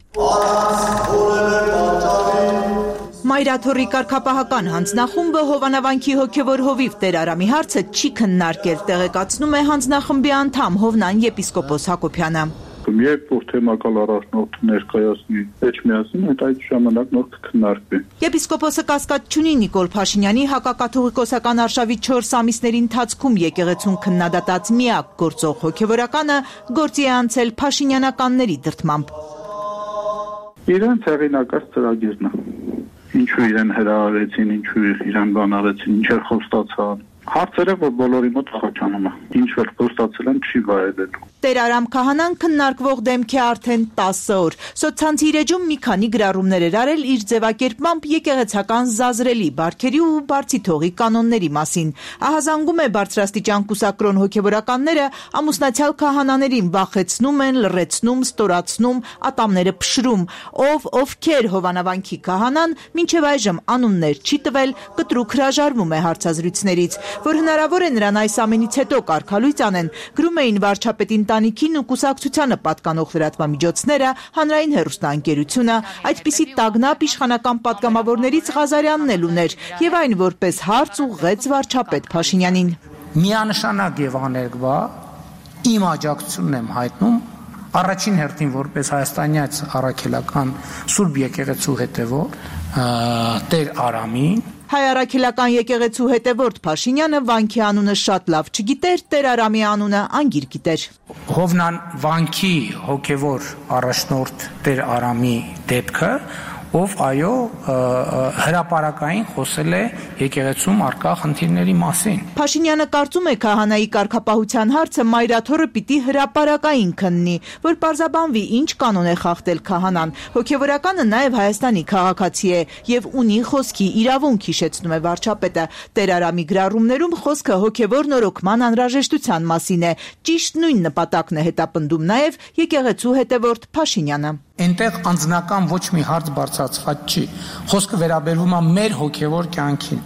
Մայրաթորի կարգապահական հանձնախումբը Հովանավանքի հոգևոր հովիվ Տեր Արամի հարցը չի քննարկել, տեղեկացնում է հանձնախմբի անդամ Հովնան եպիսկոպոս Հակոբյանը։ դեպքում երբ որ թեմակալ առաջնորդը ներկայացնի Էջմիածին, այդ ժամանակ նոր կքննարկվի։ Եպիսկոպոսը կասկած չունի Նիկոլ Փաշինյանի հակակաթողիկոսական արշավի 4 ամիսների ընթացքում եկեղեցուն քննադատած միակ գործող հոգևորականը գործի է անցել փաշինյանականների դրդմամբ։ Իրենց հեղինակած ծրագիրն է։ Ինչու իրեն հրահարեցին, ինչու իրեն բանարեցին, ինչեր խոստացան։ Հարցերը, որ բոլորի մոտ խոչանում է, ինչ որ խոստացել են չի վայելելու։ Տեր Արամ Քահանան քննարկվող դեմք է արդեն 10 օր։ Սոցցանցի իրեջում մի քանի գրառումներ էր արել իր ձևակերպմամբ եկեղեցական զազրելի բարքերի ու բարձիթողի կանոնների մասին։ Ահազանգում է բարձրաստիճան կուսակրոն հոգևորականները ամուսնացյալ քահանաներին վախեցնում են, լռեցնում, ստորացնում, ատամները փշրում։ Ովքեր Հովանավանքի քահանան մինչև այժմ անուններ չի տվել, կտրուկ հրաժարվում է հարցազրույցներից, որ հնարավոր է նրան այս ամենից հետո կարգալույծ անեն, գրում էին վարչապետի ընտանիքին ու կուսակցությանը պատկանող լրատվամիջոցները, հանրային հեռուստաընկերությունը, այդպիսի տագնապ իշխանական պատգամավորներից Ղազարյանն էլ ուներ, եւ այն որպես հարց ուղղեց վարչապետ Փաշինյանին։ Միանշանակ եւ աներկբա իմ աջակցությունն եմ հայտնում առաջին հերթին որպես հայաստանյաց առաքելական Սուրբ եկեղեցու հետևորդ Տեր Արամին։ Հայ առաքելական եկեղեցու հետևորդ Փաշինյանը վանքի անունը շատ լավ չգիտեր, Տեր Արամի անունը անգիր գիտեր։ Հովնան վանքի հոգևոր առաջնորդ Տեր Արամի դեպքը, ով այո հրապարակային խոսել է եկեղեցում արկա խնդիրների մասին։ Փաշինյանը կարծում է քահանայի կարգապահության հարցը մայրաթորը պիտի հրապարակային քննի, որ պարզաբանվի ինչ կանոն է խախտել քահանան։ Հոգևորականը նաև Հայաստանի քաղաքացի է եւ ունի խոսքի իրավունք, հիշեցնում է վարչապետը։ Տեր Արամի գրառումներում խոսքը հոգևոր նորոգման անհրաժեշտության մասին է։ Ճիշտ նույն նպատակն է հետապնդում նաև եկեղեցու հետևորդ Փաշինյանը։ Այնտեղ անձնական ոչ մի հարց բարձրացված չի։ Խոսքը վերաբերվում է մեր հոգևոր կյանքին։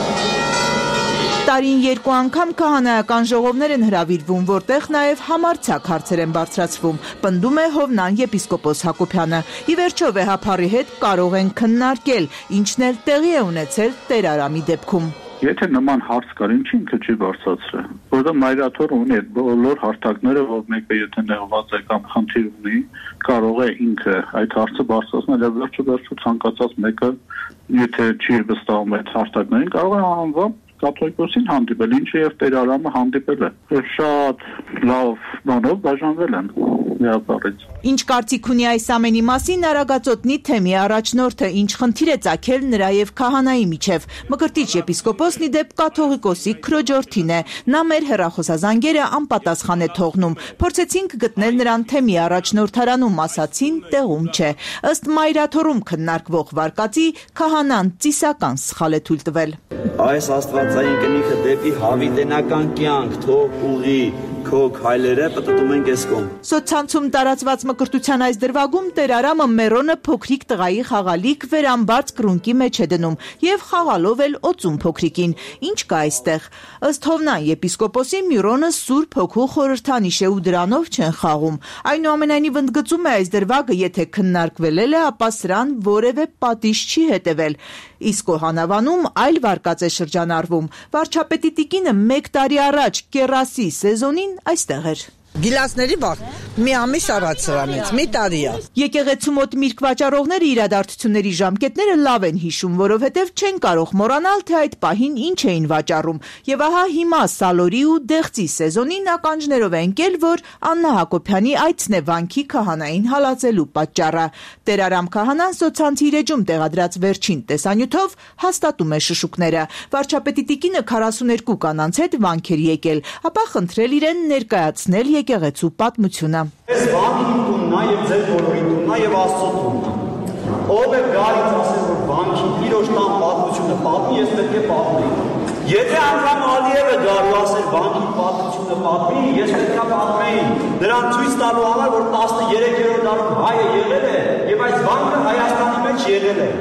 Տարին 2 անգամ քահանայական ժողովներ են հրավիրվում, որտեղ նաև համարձակ հարցեր են բարձրացվում, պնդում է Հովնան եպիսկոպոս Հակոբյանը։ Ի վերջո վեհափառի հետ կարող են քննարկել, ինչն էլ տեղի է ունեցել Տեր Արամի դեպքում։ Եթե նման հարց կար, ինչի ինքը չի բարձրացրել, որովհետև մայրաթորը ունի այդ բոլոր հարթակները, որ մեկը եթե նեղված է կամ խնդիր ունի, կարող է ինքը այդ հարցը բարձրացնել եւ վերջո ցանկացած մեկը, եթե չի վստահում այդ հարթակներին, կարող է անվան կաթողիկոսին հանդիպել, ինչը եւ Տեր Արամը հանդիպել է։ Շատ լավ բանով բաժանվել են վեհապառից։ Ինչ կարծիք ունի այս ամենի մասին Արագածոտնի թեմի առաջնորդը, ինչ խնդիր է ծագել նրա եւ քահանայի միջև։ Մկրտիչ եպիսկոպոսն ի դեպ կաթողիկոսի քրոջորդին է։ Նա մեր հեռախոսազանգերը անպատասխան է թողնում։ Փորձեցինք գտնել նրան թեմի առաջնորդարանում, ասացին տեղում չէ։ Ըստ մայրաթորում քննարկվող վարկածի քահանան ծիսական սխալ է թույլ տվել։ Այս աստվածային կնիքը դեպի հավիտենական կյանք թող ուղի քո քայլերը պատտում են այս կողմ։ Սոցցանցում տարածված մկրտության այս դրվագում Տեր Արամը Մերոնը փոքրիկ տղայի խաղալիք վերամբարձ կրունկի մեջ է դնում եւ խաղալով էլ օծում փոքրիկին։ Ինչ կա այստեղ։ Ըստ Հովնան եպիսկոպոսի Միրոնը Սուրբ Հոգու խորհրդանիշ է ու դրանով չեն խաղում։ Այնուամենայնիվ ընդգծում է այս դրվագը, եթե քննարկվել է, ապա սրան որևէ պատիժ չի հետևել։ Իսկ Օհանավանում այլ վարկած է շրջանառվում։ Վարչապետի տիկինը 1 տարի առաջ կերասի սեզոնին այստեղ էր։ Գիլասների վաղ մի ամիս առաջ սրանից, մի տարի է։ Եկեղեցու մոտ միրգ վաճառողները իրադարձությունների ժամկետները լավ են հիշում, որովհետև չեն կարող մոռանալ, թե այդ պահին ինչ էին վաճառում։ Եվ ահա հիմա սալորի ու դեղցի սեզոնին ականջներով է ընկել, որ Աննա Հակոբյանի այցն է վանքի քահանային հալածելու պատճառը։ Տեր Արամ քահանան սոցցանցի իրեջում տեղադրած վերջին տեսանյութով հաստատում է շշուկները։ Վարչապետի տիկինը 42 կանանց հետ վանքեր եկել, ապա խնդրել իրեն ներկայացնել եկեղեցու պատմությունը։ Այս վանքի տունն է եւ ձեր բոլորի տունն է եւ Աստծո տունն է։ Ով է գալիս ասել, որ վանքի իրոջ տան պատմությունը պատմի, ես պետք է պատմեի։ Եթե անգամ Ալիևը գալու ասել վանքի պատմությունը պատմի, ես պետք է պատմեի։ Նրան ցույց տալու համար, որ 13-րդ դարում հայը եղել է եւ այս վանքը Հայաստանի մեջ եղել է։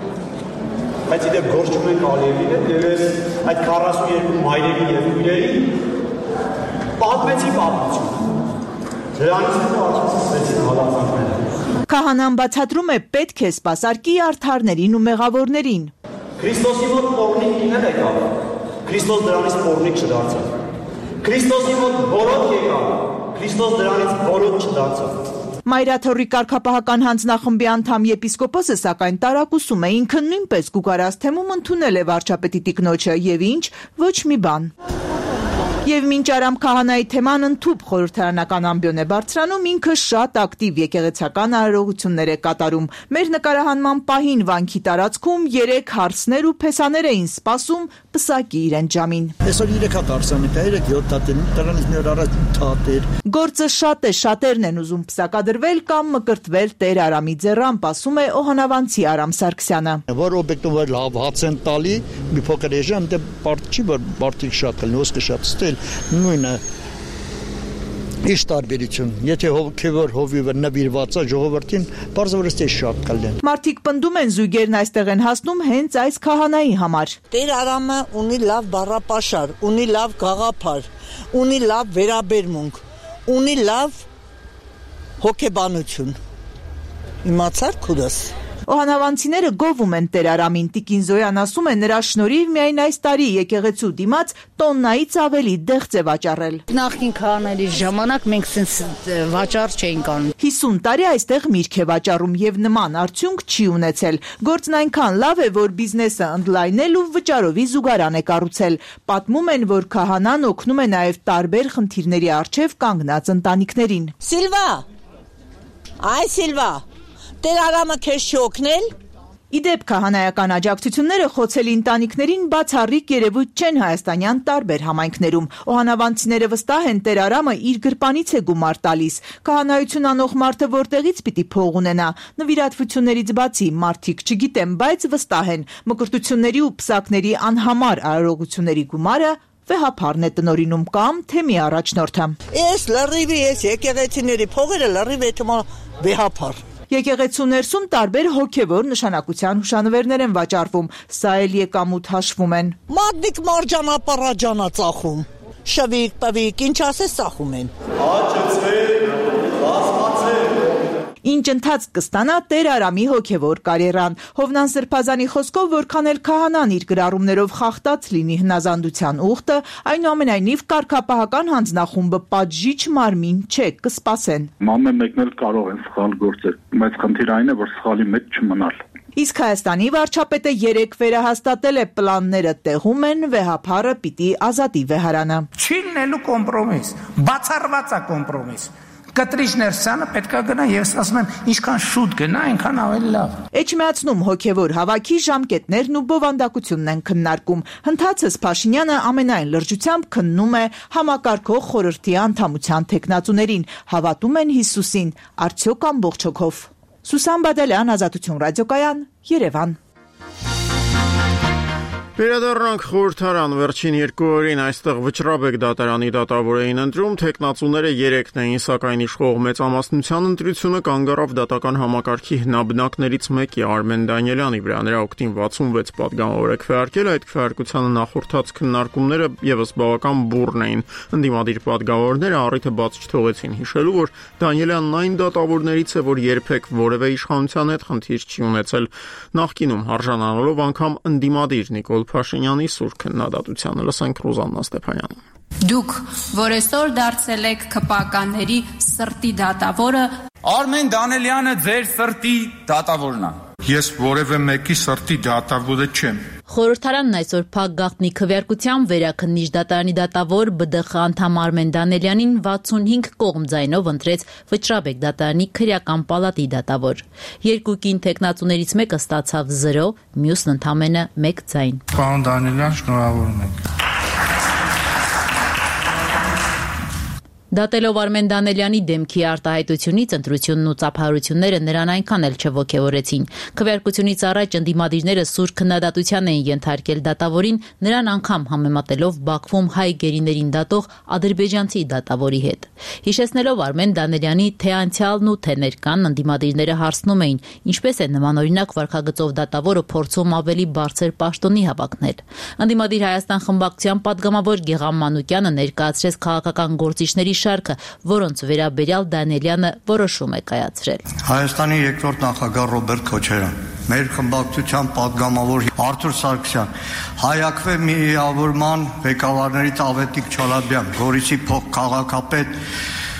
Բայց իդեպ գործում ենք Ալիևին եւ ես այդ 42 մայրերի եւ քույրերի պատմեցի պատմությունը։ Դրանից հետո αρχեցին հալածանքները։ Քահանան բացատրում է պետք է սպասարկի արդարներին ու մեղավորներին։ Քրիստոսի մոտ պոռնիկ լինել եկավ։ Քրիստոս դրանից պոռնիկ չդարձավ։ Քրիստոսի մոտ որոտ եկավ։ Քրիստոս դրանից բորոտ չդարձավ։ Մայրաթորի կարգապահական հանձնախմբի անդամ եպիսկոպոսը սակայն տարակուսում է, ինքը նույնպես Գուգարաս թեմում ընդունել է վարչապետի տիկնոջը եւ ինչ, ոչ մի բան։ Եվ մինչ Արամ Քահանայի թեման ընդհուպ խորհրդարանական ամբիոն է բարձրանում, ինքը շատ ակտիվ եկեղեցական արարողություններ է կատարում։ Մեր նկարահանման պահին վանքի տարածքում 3 հարսներ ու փեսաներ էին սպասում պսակի իրեն ջամին։ Այսօր 3 հատ հարսանիք է, 3-7 հատ են, դրանից մի օր առաջ 8 հատ էր։ Գործը շատ է, շատերն են ուզում պսակադրվել կամ մկրտվել Տեր Արամի ձեռամբ, ասում է Օհանավանցի Արամ Սարգսյանը։ Որ օբյեկտով լավ հաց են տալի, մի փոքր էժան, դե բարդ չի, որ բարդիկ շատ կլինի, ոսկե շատ ստել, նույնը Իշ տարբերություն, եթե հոգևոր հովիվը նվիրված է ժողովրդին, բարձրորից է շատ կլեն։ Մարդիկ պնդում են զույգերն այստեղ են հասնում հենց այս քահանայի համար։ Տեր Արամը ունի լավ բառապաշար, ունի լավ գաղափար, ունի լավ վերաբերմունք, ունի լավ հոգեբանություն։ Իմացար քուրս։ Օհանավանցիները գովում են Տեր Արամին, Տիկին Զոյան ասում է նրա շնորհիվ միայն այս տարի եկեղեցու դիմաց տոննայից ավելի դեղց է վաճառել։ Նախին քահանայի ժամանակ մենք սենց վաճառ չէինք անում։ 50 տարի այստեղ միրգ է վաճառում եւ նման արդյունք չի ունեցել։ Գործն այնքան լավ է, որ բիզնեսը ընդլայնել ու վճարովի զուգարան է կառուցել։ Պատմում են, որ քահանան օգնում է նաեւ տարբեր խնդիրների առջև կանգնած ընտանիքներին։ Սիլվա, այ Սիլվա, Տեր Արամը քեզ չի օգնել։ Իդեպ քահանայական աջակցությունները խոցելի ընտանիքներին բացառիկ երևույթ չեն հայաստանյան տարբեր համայնքներում։ Օհանավանցիները վստահ են Տեր Արամը իր գրպանից է գումար տալիս։ Քահանայություն անող մարդը որտեղից պիտի փող ունենա։ Նվիրատվություններից բացի մարդիկ չգիտեն, բայց վստահ են մկրտությունների ու պսակների անհամար արարողությունների գումարը վեհափառն է տնօրինում կամ թեմի առաջնորդը։ Ես լրիվ ես եկեղեցիների փողերը լրիվ էտմա վեհափառ։ Եկեղեցու ներսում տարբեր հոգևոր նշանակության հուշանվերներ են վաճառվում, սա էլ եկամուտ հաշվում են։ Մատնիկ մարջանապարաջանա ծախում, շվիկ, պվիկ, ինչ ասես ծախում են։ Ինչ ընթացք կստանա Տեր Արամի հոգևոր կարիերան։ Հովնան Սրբազանի խոսքով, որքան էլ քահանան իր գրառումներով խախտած լինի հնազանդության ուխտը, այնուամենայնիվ կարգապահական հանձնախումբը պատժիչ մարմին չէ, կսպասեն։ Մամե մեկն էլ կարող են սխալ գործել, բայց խնդիրը այն է, որ սխալի մեջ չմնալ։ Իսկ Հայաստանի վարչապետը 3 վերահաստատել է պլանները տեղում են, վեհափառը պիտի ազատի վեհարանը։ Չի լինելու կոմպրոմիս, բացառված է կոմպրոմիս։ Կտրիչներ սանը պետքա գնա, ես ասում եմ, ինչքան շուտ գնա, այնքան ավելի լավ։ Էջմիածնում հոգևոր հավաքի ժամկետներն ու բովանդակությունն են քննարկում։ Հնդածս Փաշինյանը ամենայն լրջությամբ քննում է համակարգող խորհրդի անդամության թեկնածուներին, հավատում են Հիսուսին, արդյոք ամբողջ հոգով։ Սուսան Բադալյան, Ազատություն ռադիոկայան, Երևան։ Վերադառնանք խորհրդարան, վերջին 2 օրին այստեղ Վճռաբեկ դատարանի դատավոր էին ընտրում, թեկնածուները 3-ն էին, սակայն իշխող մեծամասնության ընտրությունը կանգ առավ դատական համակարգի հնաբնակներից մեկի Արմեն Դանիելյանի վրա։ Նրա օգտին 66 պատգամավոր է քվեարկել, այդ քվեարկությանը նախորդած քննարկումները եւս բավական բուռն էին։ Ընդդիմադիր պատգամավորները առիթը բաց չթողեցին, հիշելու, որ Դանիելյանն այն դատավորներից է, որ երբեք որևէ իշխանության հետ խնդիր չի ունեցել, նախկինում հարժանանալով անգամ ընդդիմադիր Նիկոլ Փաշինյանի սուր քննադատությանը։ Լսենք Ռուզաննա Ստեփանյանին։ Դուք, որ այսօր դարձել եք ԿՊԱ-կանների սրտի դատավորը, Արմեն Դանիելյանը ձեր սրտի դատավորն է։ Ես որևէ մեկի սրտի դատավորը չեմ։ Խորհրդարանն այսօր փակ գաղտնի քվեարկությամբ վերաքննիչ դատարանի դատավոր ԲԴԽ անդամ Արմեն Դանիելյանին 65 կողմ ձայնով ընտրեց Վճռաբեկ դատարանի քրեական պալատի դատավոր։ Երկու կին թեկնածուներից մեկը ստացավ 0, մյուսն ընդամենը 1 ձայն։ Պարոն Դանիելյան, շնորհավորում ենք։ Դատելով Արմեն Դանիելյանի դեմքի արտահայտությունից ընտրությունն ու ծափահարությունները նրան այնքան էլ չոգևորեցին։ Քվեարկությունից առաջ ընդդիմադիրները սուր քննադատության էին ենթարկել դատավորին, նրան անգամ համեմատելով Բաքվում հայ գերիներին դատող ադրբեջանցի դատավորի հետ։ Հիշեցնելով Արմեն Դանիելյանի թե անցյալն ու թե ներկան, ընդդիմադիրները հարցնում էին, ինչպես է նմանօրինակ վարքագծով դատավորը փորձում ավելի բարձր պաշտոնի հավակնել։ Ընդդիմադիր Հայաստան խմբակցության падգամավոր Գեգամ Մանուկյանը ներկայացրեց քաղաքական գործիչների շարքը, որոնց վերաբերյալ Դանիելյանը որոշում է կայացրել։ Հայաստանի երկրորդ նախագահ Ռոբերտ Քոչարյան, մեր խմբակցության падգամավոր Արթուր Սարգսյան, Հայաքվե միավորման ղեկավարներից Ավետիք Չալաբյան, Գորիսի փոխքաղաքապետ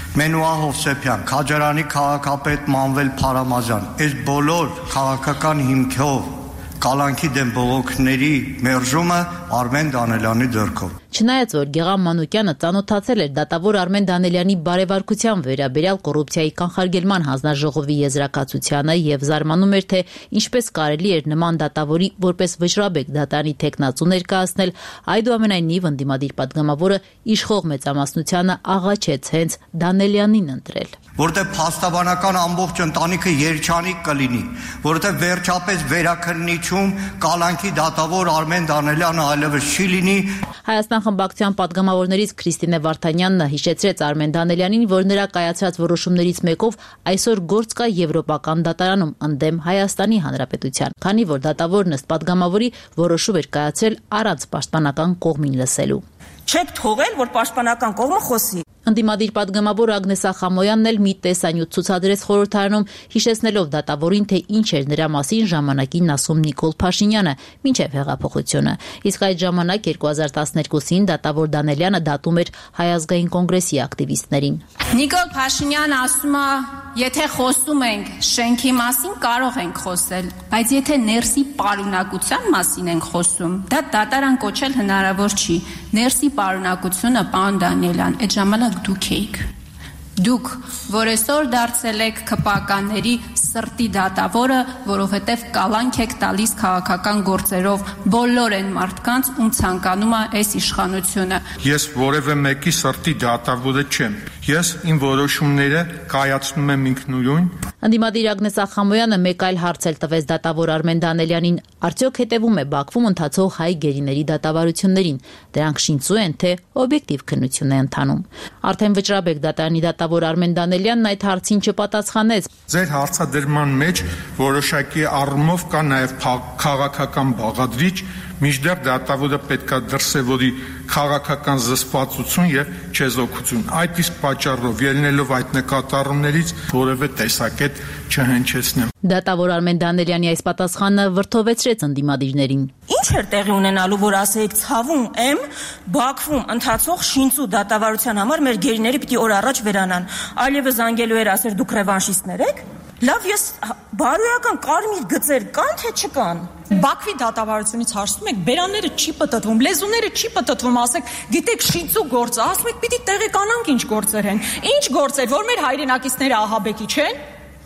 Մենուա Հովսեփյան, Քաջարանի քաղաքապետ Մանվել Փարամազյան, այս բոլոր քաղաքական հիմքով կալանքի դեմ բողոքների մերժումը Արմեն Դանելյանի ձեռքով։ Չնայած որ Գեղամ Մանուկյանը ծանոթացել էր դատավոր Արմեն Դանելյանի բարեվարկության վերաբերյալ կոռուպցիայի կանխարգելման հանձնաժողովի եզրակացությանը եւ զարմանում էր, թե ինչպես կարելի էր նման դատավորի որպես վճռաբեկ դատարանի թեկնածու ներկայացնել, այդուամենայնիվ ընդդիմադիր պատգամավորը իշխող մեծամասնությանը աղաչեց հենց Դանելյանին ընտրել։ Որտեղ փաստաբանական ամբողջ ընտանիքը երջանիկ կլինի, որտեղ վերջապես վերաքննիչում կալանքի դատավոր Արմեն Դանելյանը այլևս չի լինի։ Հայաստան խմբակցության պատգամավորներից Քրիստինե Վարդանյանն հիշեցրեց Արմեն Դանելյանին, որ նրա կայացրած որոշումներից մեկով այսօր գործ կա Եվրոպական դատարանում ընդդեմ Հայաստանի Հանրապետության, քանի որ դատավորն ըստ պատգամավորի որոշում էր կայացրել առանց պաշտպանական կողմին լսելու։ Չեք թողել, որ պաշտպանական կողմը խոսի։ Ընդդիմադիր պատգամավոր Ագնեսա Խամոյանն էլ մի տեսանյութ ցուցադրեց խորհրդարանում, հիշեցնելով դատավորին, թե ինչ էր նրա մասին ժամանակին ասում Նիկոլ Փաշինյանը մինչև հեղափոխությունը։ Իսկ այդ ժամանակ 2012-ին դատավոր Դանելյանը դատում էր Հայ ազգային կոնգրեսի ակտիվիստներին։ Նիկոլ Փաշինյանը ասում է, եթե խոսում ենք շենքի մասին, կարող ենք խոսել, բայց եթե ներսի պարունակության մասին ենք խոսում, դա դատարան կոչել հնարավոր չի։ Ներսի պարունակությունը, պարոն Դանելյան, այդ ժամանակ դուք էիք։ Դուք, որ այսօր դարձել եք ԿՊԱ-կանների սրտի դատավորը, որովհետև կալանք եք տալիս քաղաքական գործերով բոլոր այն մարդկանց, ում ցանկանում է այս իշխանությունը։ Ես որևէ մեկի սրտի դատավորը չեմ։ Ես իմ որոշումները կայացնում եմ ինքնուրույն։ Ընդդիմադիր Ագնեսա Խամոյանը մեկ այլ հարց էլ տվեց դատավոր Արմեն Դանելյանին, արդյոք հետևում է Բաքվում ընթացող հայ գերիների դատավարություններին, դրանք շինծու են, թե օբյեկտիվ քննություն է ընթանում։ Արդեն վճռաբեկ դատարանի դատավոր Արմեն Դանելյանն այդ հարցին չպատասխանեց։ Ձեր հարցադրման մեջ որոշակի առումով կա նաև քաղաքական բաղադրիչ, մինչդեռ դատավորը պետքա դրսևորի քաղաքական զսպվածություն եւ չեզոքություն։ Այդ իսկ պատճառով ելնելով այդ նկատառումներից որևէ տեսակետ չհնչեցնեմ։ Դատավոր Արմեն Դանելյանի այս պատասխանը վրդովեցրեց ընդդիմադիրներին։ Ինչ էր տեղի ունենալու, որ ասեիք ցավում եմ Բաքվում ընթացող շինծու դատավարության համար մեր գերիները պիտի օր առաջ վերանան։ Այլևս զանգելու էր ասեր դուք ռևանշիստներ եք։ Լավ, ես բարոյական կարմիր գծեր կան թե չկան։ Բաքվի դատավարությունից հարցնում եք, բերանները չի պտտվում, լեզուները չի պտտվում, ասեք, գիտեք շինծու գործը, ասում եք պիտի տեղեկանանք ինչ գործեր են։ Ինչ գործեր, որ մեր հայրենակիցները ահաբեկի չեն։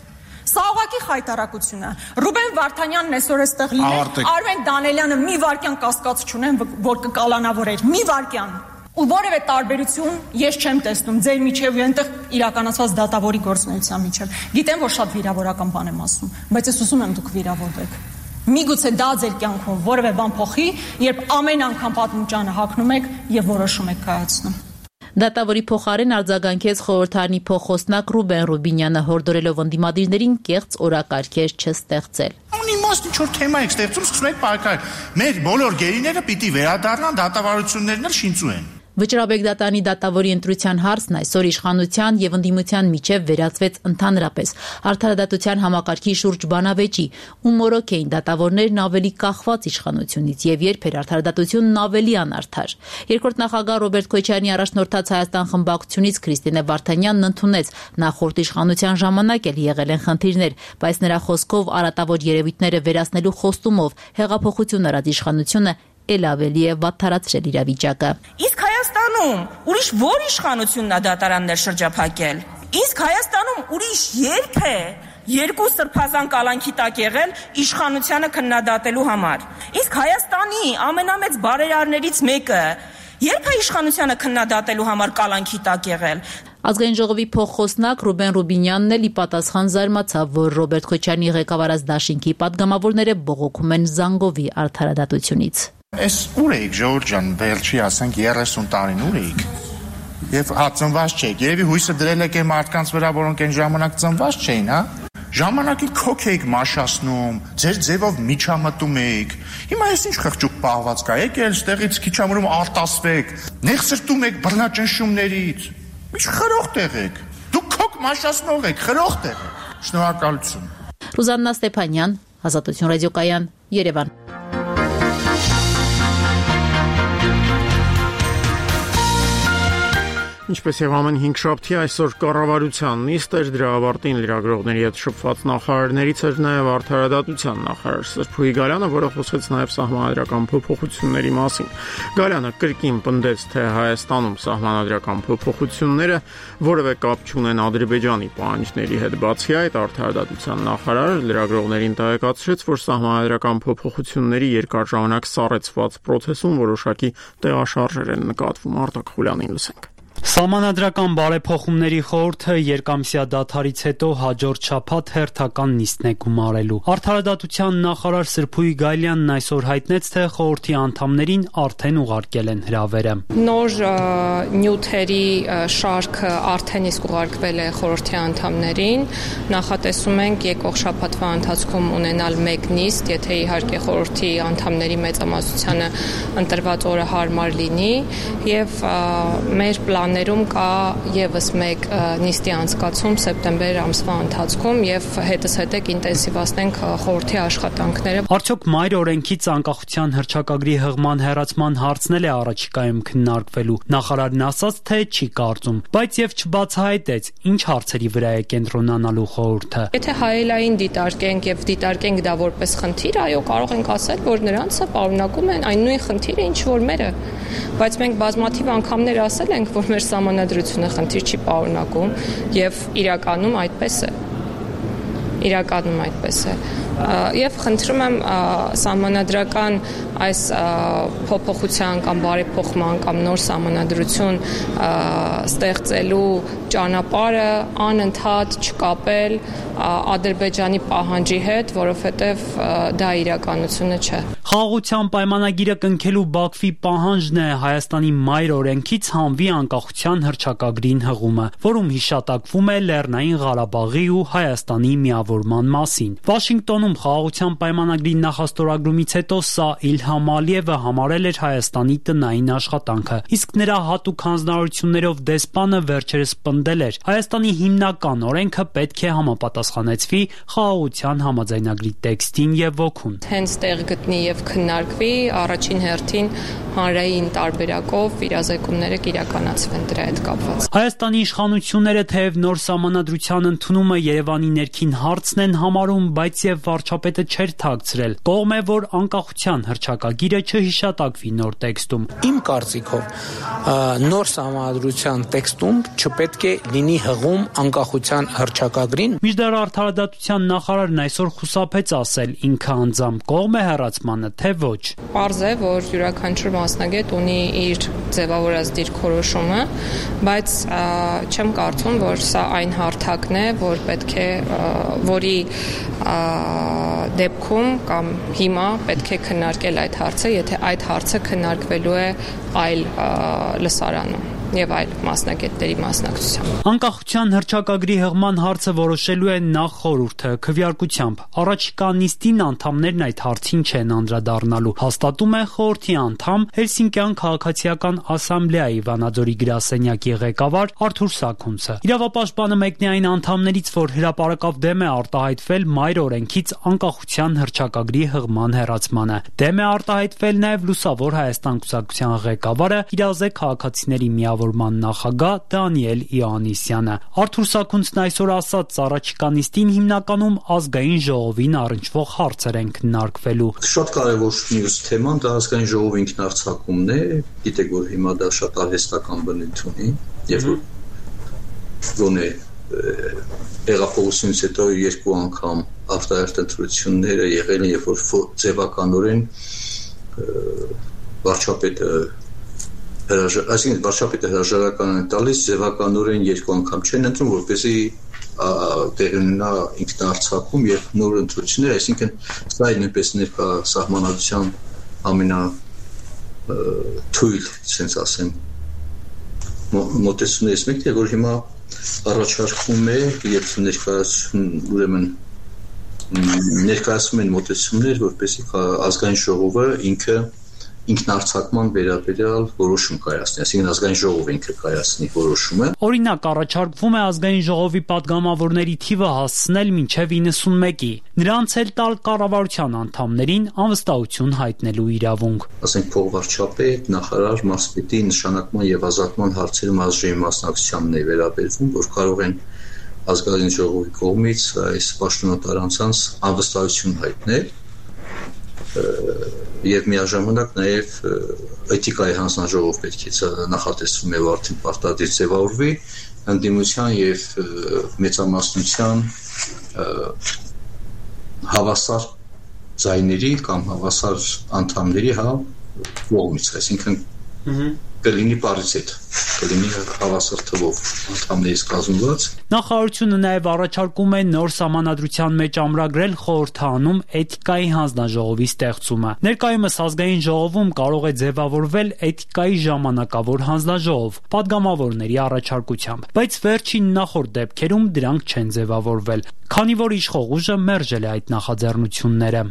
Սա ուղղակի խայտարակություն է։ Ռուբեն Վարդանյանն այսօր էստեղ լինի, Արմեն Դանելյանը մի վարքյան կասկած չունեմ, որ կկալանավորեր, մի վարքյան։ Ու որևէ տարբերություն ես չեմ տեսնում ձեր միջև ու այնտեղ իրականացված դատավորի գործունեության միջև։ Գիտեմ, որ շատ վիրավորական բան եմ ասում, բայց ես ուզում եմ դուք վիրավորվեք։ Միգուցե դա ձեր կյանքում որևէ բան փոխի, երբ ամեն անգամ պատմուճանը հագնում եք եւ որոշում եք կայացնում։ Դատավորի փոխարեն արձագանքեց խորհրդարանի փոխոսնակ Ռուբեն Ռուբինյանը, հորդորելով ընդդիմադիրներին կեղծ օրակարգեր չստեղծել։ Իմաստ ինչ որ թեմա եք ստեղծում, սկսում եք պայքարել։ Մեր բոլոր գերիները պիտի վերադառնան, դատավարություններն էլ շինծու են։ Վճռաբեկ դատարանի դատավորի ընտրության հարցն այսօր իշխանության եւ ընդդիմության միջև վերածվեց ընդհանրապես արդարադատության համակարգի շուրջ բանավեճի, ու մորոք էին դատավորներն ավելի կախված իշխանությունից եւ երբ էր արդարադատությունն ավելի անարդար։ Երկրորդ նախագահ Ռոբերտ Քոչարյանի առաջնորդած Հայաստան խմբակցությունից Քրիստինե Վարդանյանն ընդունեց նախորդ իշխանության ժամանակ էլ եղել են խնդիրներ, բայց նրա խոսքով արատավոր երևույթները վերացնելու խոստումով հեղափոխություն արած իշխանությունը էլ ավելի է վատթարացրել իրավիճակը։ Իսկ Հայաստանում ուրիշ որ իշխանությունն է դատարաններ շրջափակել։ Իսկ Հայաստանում ուրիշ երբ է երկու սրբազան կալանքի տակ եղել իշխանությանը քննադատելու համար։ Իսկ Հայաստանի ամենամեծ բարերարներից մեկը երբ է իշխանությանը քննադատելու համար կալանքի տակ եղել։ Ազգային ժողովի փոխխոսնակ Ռուբեն Ռուբինյանն էլ ի պատասխան զարմացավ, որ Ռոբերտ Քոչարյանի ղեկավարած դաշինքի պատգամավորները բողոքում են Զանգովի արդարադատությունից։ Այս ուր էիք, Ժողովուրդ ջան, վերջի ասենք 30 տարին ուր էիք։ Եվ ծնված չեք, երևի հույսը դրել եք այն մարդկանց վրա, որոնք այն ժամանակ ծնված չէին, հա։ Ժամանակին քոք էիք մաշացնում, ձեր ձևով միջամտում էիք։ Հիմա այս ինչ խղճուկ պահված կա, եկել ստեղից քիչամուրում արտասվեք, նեղսրտում եք բռնաճնշումներից։ Ինչ խրոխտ եղեք։ Դուք քոք մաշացնող եք, խրոխտ եղեք։ Շնորհակալություն։ Ռուզաննա Ստեփանյան, Ազատություն ռադիոկայան, Երևան։ Ինչպես եւ ամեն 5 շաբթի այսօր կառավարության նիստ էր, դրա ավարտին լրագրողների հետ շփված նախարարներից էր նաեւ արդարադատության նախարար Սրփուհի Գալյանը, որը խոսեց նաեւ սահմանադրական փոփոխությունների մասին։ Գալյանը կրկին պնդեց, թե Հայաստանում սահմանադրական փոփոխությունները որևէ կապ չունեն Ադրբեջանի պահանջների հետ։ Բացի այդ, արդարադատության նախարարը լրագրողներին տեղեկացրեց, որ սահմանադրական փոփոխությունների երկար ժամանակ սառեցված process-ում որոշակի տեղաշարժեր են նկատվում։ Արտակ Խուլյանին լսենք։ Սահմանադրական բարեփոխումների խորհուրդը երկամսյա դադարից հետո հաջորդ շաբաթ հերթական նիստն է գումարելու։ Արդարադատության նախարար Սրփուհի Գալյանն այսօր հայտնեց, թե խորհրդի անդամներին արդեն ուղարկել են հրավերը։ Նոր նյութերի շարքը արդեն իսկ ուղարկվել է խորհրդի անդամներին։ Նախատեսում ենք եկող շաբաթվա ընթացքում ունենալ մեկ նիստ, եթե իհարկե խորհրդի անդամների մեծամասնությանը ընտրված օրը հարմար լինի, եւ մեր պլաններում կա եւս մեկ նիստի անցկացում սեպտեմբեր ամսվա ընթացքում եւ հետզհետե կինտենսիվացնենք խորհրդի աշխատանքները։ Արդյոք մայր օրենքից անկախության հռչակագրի հղման հեռացման հարցն էլ է առաջիկայում քննարկվելու։ Նախարարն ասաց, թե չի կարծում, բայց եւ չբացահայտեց ինչ հարցերի վրա է կենտրոնանալու խորհուրդը։ Եթե հայելային դիտարկենք եւ դիտարկենք դա որպես խնդիր, այո, կարող ենք ասել, որ նրանցը պարունակում են այն նույն խնդիրը, ինչ որ մերը։ Բայց մենք բազմաթիվ անգամներ ասել ենք, որ մեր սահմանադրությունը խնդիր չի պարունակում եւ իրականում այդպես է։ Եվ խնդրում եմ սահմանադրական այս փոփոխության կամ բարեփոխման կամ նոր սահմանադրություն ստեղծելու ճանապարհը անընդհատ չկապել Ադրբեջանի պահանջի հետ, որովհետև դա իրականությունը չէ։ Խաղաղության պայմանագիրը կնքելու Բաքվի պահանջն է Հայաստանի մայր օրենքից հանվի անկախության հռչակագրին հղումը, որում հիշատակվում է Լեռնային Ղարաբաղի ու Հայաստանի միավորման մասին։ Վաշինգտոնում խաղաղության պայմանագրի նախաստորագրումից հետո սա Իլհամ Ալիևը համարել էր Հայաստանի տնային աշխատանքը, իսկ նրա հատուկ հանձնարարություններով դեսպանը վերջերս պնդել էր Հայաստանի հիմնական օրենքը պետք է համապատասխանեցվի խաղաղության համաձայնագրի տեքստին եւ ոգուն։ Հենց տեղ գտնի եւ քննարկվի առաջին հերթին հանրային տարբերակով իրազեկումները կիրականացվեն դրա հետ կապված։ Հայաստանի իշխանությունները թեև նոր սահմանադրության ընդունումը Երևանի ներքին հարցն են համարում, բայց եւ վարչապետը չէր թաքցրել։ Կողմ է, որ անկախության հռչակագիրը չհիշատակվի նոր տեքստում։ Իմ կարծիքով նոր սահմանադրության տեքստում չպետք է լինի հղում անկախության հռչակագրին։ Մինչդեռ արդարադատության նախարարն այսօր խուսափեց ասել ինքը անձամբ կողմ է հեռացմանը, թե ոչ։ Պարզ է, որ յուրաքանչյուր մասնագետ ունի իր ձևավորած դիրքորոշումը, բայց չեմ կարծում, որ սա այն հարթակն է, որ պետք է որի դեպքում կամ հիմա պետք է քննարկել այդ հարցը, եթե այդ հարցը քննարկվելու է այլ լսարանում եւ այլ մասնագետների մասնակցությամբ։ Անկախության հռչակագրի հղման հարցը որոշելու է նախ խորհուրդը քվեարկությամբ։ Առաջիկա նիստին անդամներն այդ հարցին չեն անդրադառնալու, հաստատում է խորհրդի անդամ Հելսինկյան քաղաքացիական ասամբլեայի Վանաձորի գրասենյակի ղեկավար Արթուր Սաքունցը։ Իրավապաշտպանը մեկն է այն անդամներից, որ հրապարակավ դեմ է արտահայտվել մայր օրենքից անկախության հռչակագրի հղման հեռացմանը։ Դեմ է արտահայտվել նաեւ Լուսավոր Հայաստան կուսակցության ղեկավարը, իրազեկ քաղաքացիների միավորման նախագահ Դանիել Իոաննիսյանը։ Արթուր Սաքունցն այսօր ասաց, առաջիկա նիստին հիմնականում ազգային ժողովին առնչվող հարցեր են քննարկվելու։ Շատ կարևոր մյուս թեման դա ազգային ժողովի ինքնահռչակումն է։ Գիտեք, որ հիմա դա շատ արհեստական բնույթ ունի, եւ գոնե հեղափոխությունից հետո երկու անգամ արտահերթ ընտրությունները եղել են, երբ որ ձևականորեն վարչապետը հրաժարական է տալիս, ձևականորեն երկու անգամ չեն ընտրում, որպեսզի տեղի ունենա ինքնահռչակում եւ նոր ընտրություններ, այսինքն սա նույնպես ներկա սահմանադրության ամենաթույլ, ասենց ասեմ, մոտեցումներից մեկն է, որ հիմա առաջարկվում է, երբ ներկայացում են մոտեցումներ, որպեսզի ազգային ժողովը ինքը ինքնարցակման վերաբերյալ որոշում կայացնի, այսինքն ազգային ժողովը ինքը կայացնի որոշումը։ Օրինակ, առաջարկվում է ազգային ժողովի падգամավորների թիվը հասցնել մինչև 91-ի, նրանց էլ տալ կառավարության անդամներին անվստահություն հայտնելու իրավունք։ Ասենք փոխվարչապետ, նախարար, մարզպետի նշանակման եւ ազատման հարցերում ազգային մասնակցությանն է վերաբերվում, որ կարող են ազգային ժողովի կողմից այս պաշտոնատար անձանց անվստահություն հայտնել եւ միաժամանակ նաեւ էթիկայի հանձնաժողով պետք է նախատեսվում եւ արդեն պարտադիր ձևավորվի ընդդիմության եւ մեծամասնության հավասար ձայների կամ հավասար անդամների կողմից, այսինքն կլինի պարիզետ, կլինի հավասար թվով անդամներից կազմված։ Նախարարությունը նաև առաջարկում է նոր սահմանադրության մեջ ամրագրել խորհրդանում էթիկայի հանձնաժողովի ստեղծումը։ Ներկայումս ազգային ժողովում կարող է ձևավորվել էթիկայի ժամանակավոր հանձնաժողով, падգամավորների առաջարկությամբ, բայց վերջին նախորդ դեպքերում դրանք չեն ձևավորվել, քանի որ իշխող ուժը մերժել է այդ նախաձեռնությունները։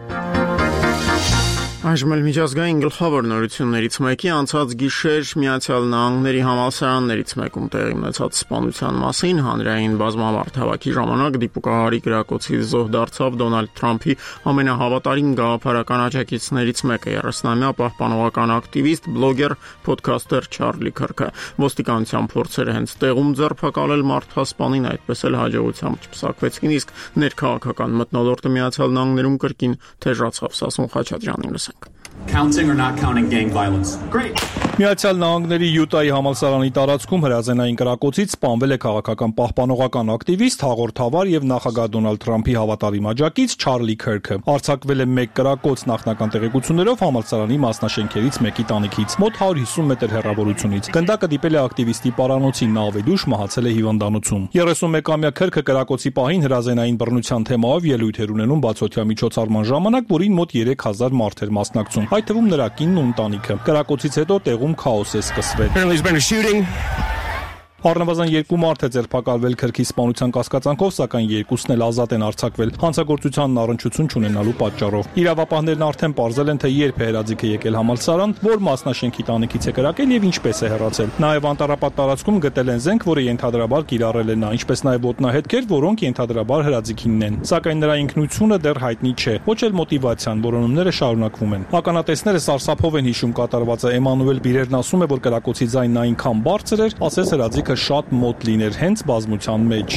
Այժմ միջազգային գլխավոր նորություններից մեկի անցած գիշեր Միացյալ Նահանգների համալսարաններից մեկում տեղի ունեցած սպանության մասին հանրային բազմամարդ ժամանակ դիպուկահարի գրակոչից զոհ դարձավ Դոնալդ Թրամփի ամենահավատարիմ գաղափարական աջակիցներից մեկը 30-ամյա պահպանողական ակտիվիստ, բլոգեր, փոդքասթեր Չարլի Քըրքը։ Ոստիկանության փորձերը հենց տեղում ձերբակալել մարդասպանին այդպես էլ հաջողությամբ չպսակվեցին, իսկ ներքաղաքական մթնոլորտը Միացյալ Նահանգներում կրկին թեժացավ, Սասուն Խաչատրյանին լսենք։ Counting or not counting gang violence. Great. Միացյալ Նահանգների Յուտայի համալսարանի տարածքում հրազենային կրակոցից սպանվել է քաղաքական պահպանողական ակտիվիստ, հաղորդավար եւ նախագահ Դոնալդ Թրամփի հավատարիմ աջակից Չարլի Քըրքը։ Արձակվել է մեկ կրակոց նախնական տեղեկություններով համալսարանի մասնաշենքերից մեկի տանիքից, մոտ 150 մետր հեռավորությունից։ Գնդակը դիպել է ակտիվիստի պարանոցին, նա ավեդուշ մահացել է հիվանդանոցում։ 31-ամյա Քըրքը կրակոցի պահին հրազենային բռնության թեմայով ելույթ էր ունենում բացօթյա միջոցառման ժամանակ, որին մոտ 3000 մարդ էր մասնակցում, այդ թվում նրա կինն ու ընտանիքը։ Կրակոցից հետո տեղում քաոս է սկսվել։ Առնվազն 2 մարդ է ձերբակալվել Քըրքի սպանության կասկածանքով, սակայն երկուսն էլ ազատ են արձակվել հանցագործությանն առնչություն չունենալու պատճառով։ Իրավապահներն արդեն պարզել են, թե երբ է հրաձիգը եկել համալսարան, որ մասնաշենքի տանիքից է կրակել եւ ինչպես է հեռացել։ Նաեւ անտառապատ տարածքում գտել են զենք, որը ենթադրաբար կիրառել է նա, ինչպես նաեւ ոտնահետքեր, որոնք ենթադրաբար հրաձիգինն են։ Սակայն նրա ինքնությունը դեռ հայտնի չէ, ոչ էլ մոտիվացիան, որոնումները շարունակվում են։ Ականատեսները սարսափով են հիշում կատարվածը։ Էմանուել Բիրերն ասում է, որ կրակոցի ձայնն այնքան բարձր էր, ասես հրաձիգը շատ մոտ լիներ հենց բազմության մեջ։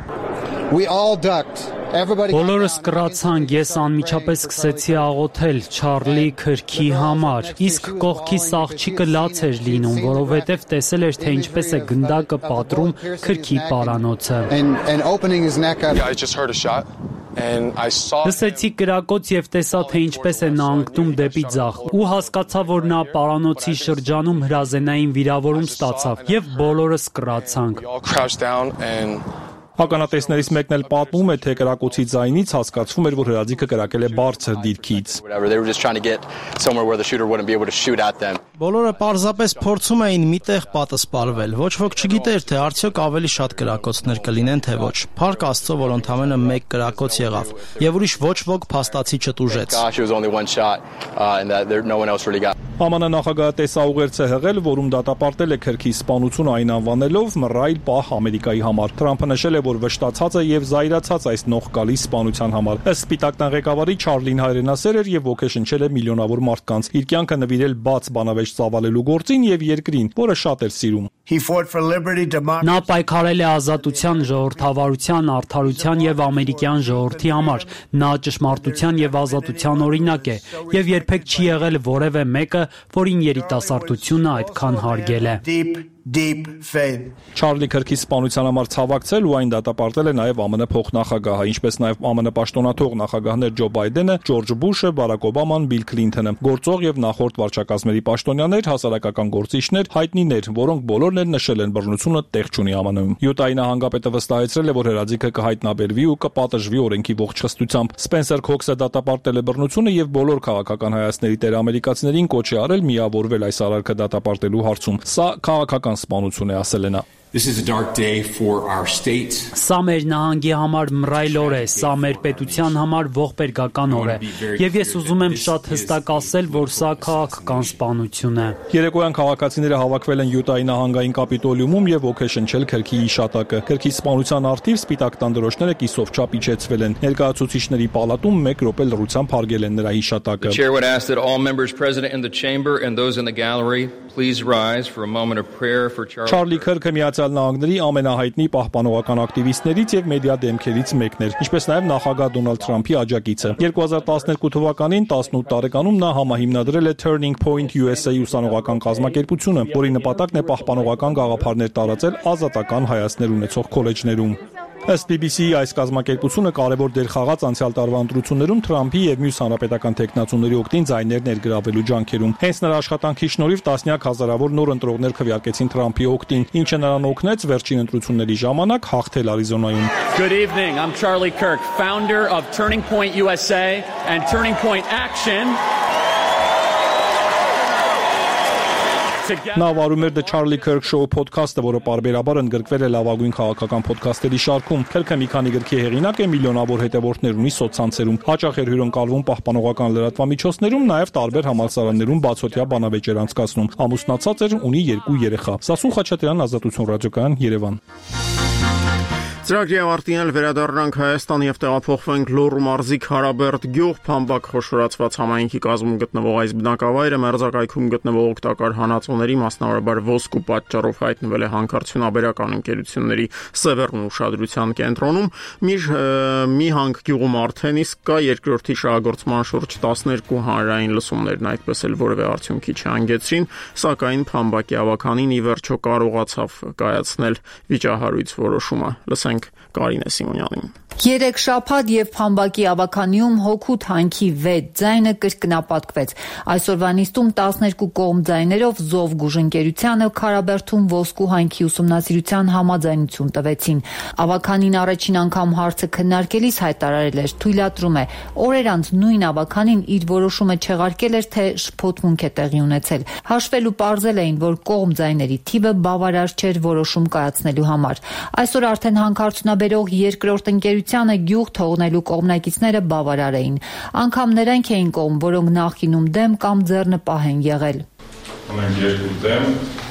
Բոլորս կռացանք, ես անմիջապես սկսեցի աղոթել Չարլի Քըրքի համար, իսկ կողքիս աղջիկը լաց էր լինում, որովհետև տեսել էր, թե ինչպես է գնդակը պատռում Քըրքի պարանոցը։ Լսեցի կրակոց եւ տեսա, թե ինչպես է նա ընկնում դեպի ձախ, ու հասկացա, որ նա պարանոցի շրջանում հրազենային վիրավորում ստացավ եւ բոլորս կռացանք։ Ականատեսներից մեկն էլ պատմում է, թե կրակոցի ձայնից հասկացվում էր, որ հրաձիգը կրակել է բարձր դիրքից։ Բոլորը պարզապես փորձում էին միտեղ պատսպարվել։ Ոչ ոք չգիտեր, թե արդյոք ավելի շատ կրակոցներ կլինեն, թե ոչ։ Փառք Աստծո, որ ընդամենը մեկ կրակոց եղավ, եւ ուրիշ ոչ ոք փաստացի չտուժեց։ ԱՄՆ նախագահը տեսաուղերձ է հղել, որում դատապարտել է Քըրքի սպանությունը այն անվանելով մռայլ պահ Ամերիկայի համար։ Թրամփը նշել է, որ վշտացած է եւ զայրացած այս նողկալի սպանության համար։ Ըստ Սպիտակտան ղեկավարի Չարլին հայրենասեր էր եւ ոգեշնչել է միլիոնավոր մարդկանց։ Իր կյանքը նվիրել բաց բանավեճ ծավալելու գործին եւ երկրին, որը շատ էր սիրում։ Նա պայքարել է ազատության, ժողովրդավարության, արդարության եւ ամերիկյան ժողովրդի համար։ Նա ճշմարտության եւ ազատության օրինակ է եւ երբեք չի եղել որևէ մեկը, որին երիտասարդությունը այդքան հարգել է։ Չարլի Քըրքի սպանության համար ցավակցել ու այն դատապարտել է նաև ԱՄՆ փոխնախագահը, ինչպես նաև ԱՄՆ պաշտոնաթող նախագահներ Ջո Բայդենը, Ջորջ Բուշը, Բարակ Օբաման, Բիլ Քլինթոնը, գործող եւ նախորդ վարչակազմերի պաշտոնյաներ, հասարակական գործիչներ, հայտնիներ, որոնք բոլորն էլ նշել են բռնությունը տեղ չունի ԱՄՆ-ում։ Յուտայի նահանգապետը վստահեցրել է, որ հրաձիգը կհայտնաբերվի ու կպատժվի օրենքի ողջ խստությամբ։ Սպենսեր Քոքսը դատապարտել է բռնությունը եւ բոլոր քաղաքական հայացքների տեր ամերիկացիներին կոչ է արել միավորվել այս արարքը դատապարտելու հարցում։ Սա քաղաքական սպանություն է, ասել է նա։ This is a dark day for our state. Սա մեր նահանգի համար մռայլ օր է, սա մեր պետության համար ողբերգական օր է, եւ ես ուզում եմ շատ հստակ ասել, որ սա քաղաքական սպանություն է։ Երեկոյան քաղաքացիները հավաքվել են Յուտայի նահանգային կապիտոլիումում եւ ոգեշնչել քրքի իշատակը։ Քրքի սպանության առթիվ սպիտակ տանդրոշները կիսով չափ իջեցվել են։ Ներկայացուցիչների պալատում 1 րոպե լռությամբ հարգել են նրա իշատակը։ The chair would ask that all members present in the chamber and those in the gallery please rise for a moment of prayer for Չարլի Քըրքը Միացյալ Նահանգների ամենահայտնի պահպանողական ակտիվիստներից եւ մեդիա դեմքերից մեկն էր, ինչպես նաեւ նախագահ Դոնալդ Թրամփի աջակիցը։ 2012 թվականին 18 տարեկանում նա համահիմնադրել է Turning Point USA ուսանողական կազմակերպությունը, որի նպատակն է պահպանողական գաղափարներ տարածել ազատական հայացքներ ունեցող քոլեջներում։ Ըստ BBC-ի այս կազմակերպությունը կարևոր դեր խաղաց անցյալ տարվա ընտրություններում Թրամփի եւ մյուս հանրապետական տեխնացուների օգտին ձայներ ներգրավելու ջանքերում։ Հենց նրա աշխատանքի շնորհիվ տասնյակ հազարավոր նոր ընտրողներ քվեարկեցին Թրամփի օգտին, ինչը նրան օգնեց վերջին ընտրությունների ժամանակ հաղթել Արիզոնայում։ Good evening. I'm Charlie Kirk, founder of Turning Point USA and Turning Point Action. Նա վարում էր The Charlie Kirk Show podcast-ը, որը պարբերաբար ընդգրկվել է լավագույն քաղաքական podcast-երի շարքում։ Քրքը մի քանի գրքի հեղինակ է, միլիոնավոր հետևորդներ ունի սոցցանցերում։ Հաճախ էր հյուրընկալվում պահպանողական լրատվամիջոցներում, նաև տարբեր համալսարաններում բացօթյա բանավեճեր անցկացնում։ Ամուսնացած էր, ունի 2 երեխա։ Սասուն Խաչատրյան, Ազատություն ռադիոկայան, Երևան։ Ծրագրի ավարտին վերադառնանք Հայաստան եւ տեղափոխվենք Լոռու մարզի Քարաբերդ գյուղ Փամբակ խոշորացված համայնքի կազմում գտնվող այս բնակավայրը մերձակայքում գտնվող օգտակար հանածոների, մասնավորաբար ոսկու պատճառով հայտնվել է հանքարդյունաբերական ընկերությունների Սևեռն ուշադրության կենտրոնում։ Միհանք գյուղում արդեն իսկ կա երկրորդի շահագործման շուրջ 12 հանրային լսումներն այդպես էլ որևէ արդյունքի չհանգեցրին, սակայն Փամբակի ավականին ի վերջո կարողացավ կայացնել վիճահարույց որոշումը։ Լսենք Կարինե Սիմոնյանին։ 3 շաբաթ եւ Փամբակի ավականիում հոգուտ հանքի 6 ձայնը կրկնապատկվեց։ Այսօրվա նիստում 12 կողմ ձայներով Զով գուժընկերությանը Քարաբերդում ոսկու հանքի ուսումնասիրության համաձայնություն տվեցին։ Ավականին առաջին անգամ հարցը քննարկելիս հայտարարել էր, թույլատրում է, օրեր անց նույն ավականին իր որոշումը չեղարկել էր, թե շփոթմունք է տեղի ունեցել։ Հաշվելու պարզել էին, որ կողմ ձայների թիվը բավարար չէր որոշում կայացնելու համար։ Այսօր արդեն հանքարդյունաբերող երկրորդ ընկերությանը գյուղ թողնելու կողմնակիցները բավարար էին։ Անգամ նրանք էին կողմ, որոնք նախկինում դեմ կամ ձեռնպահ են եղել։ Մենք 2 դեմ,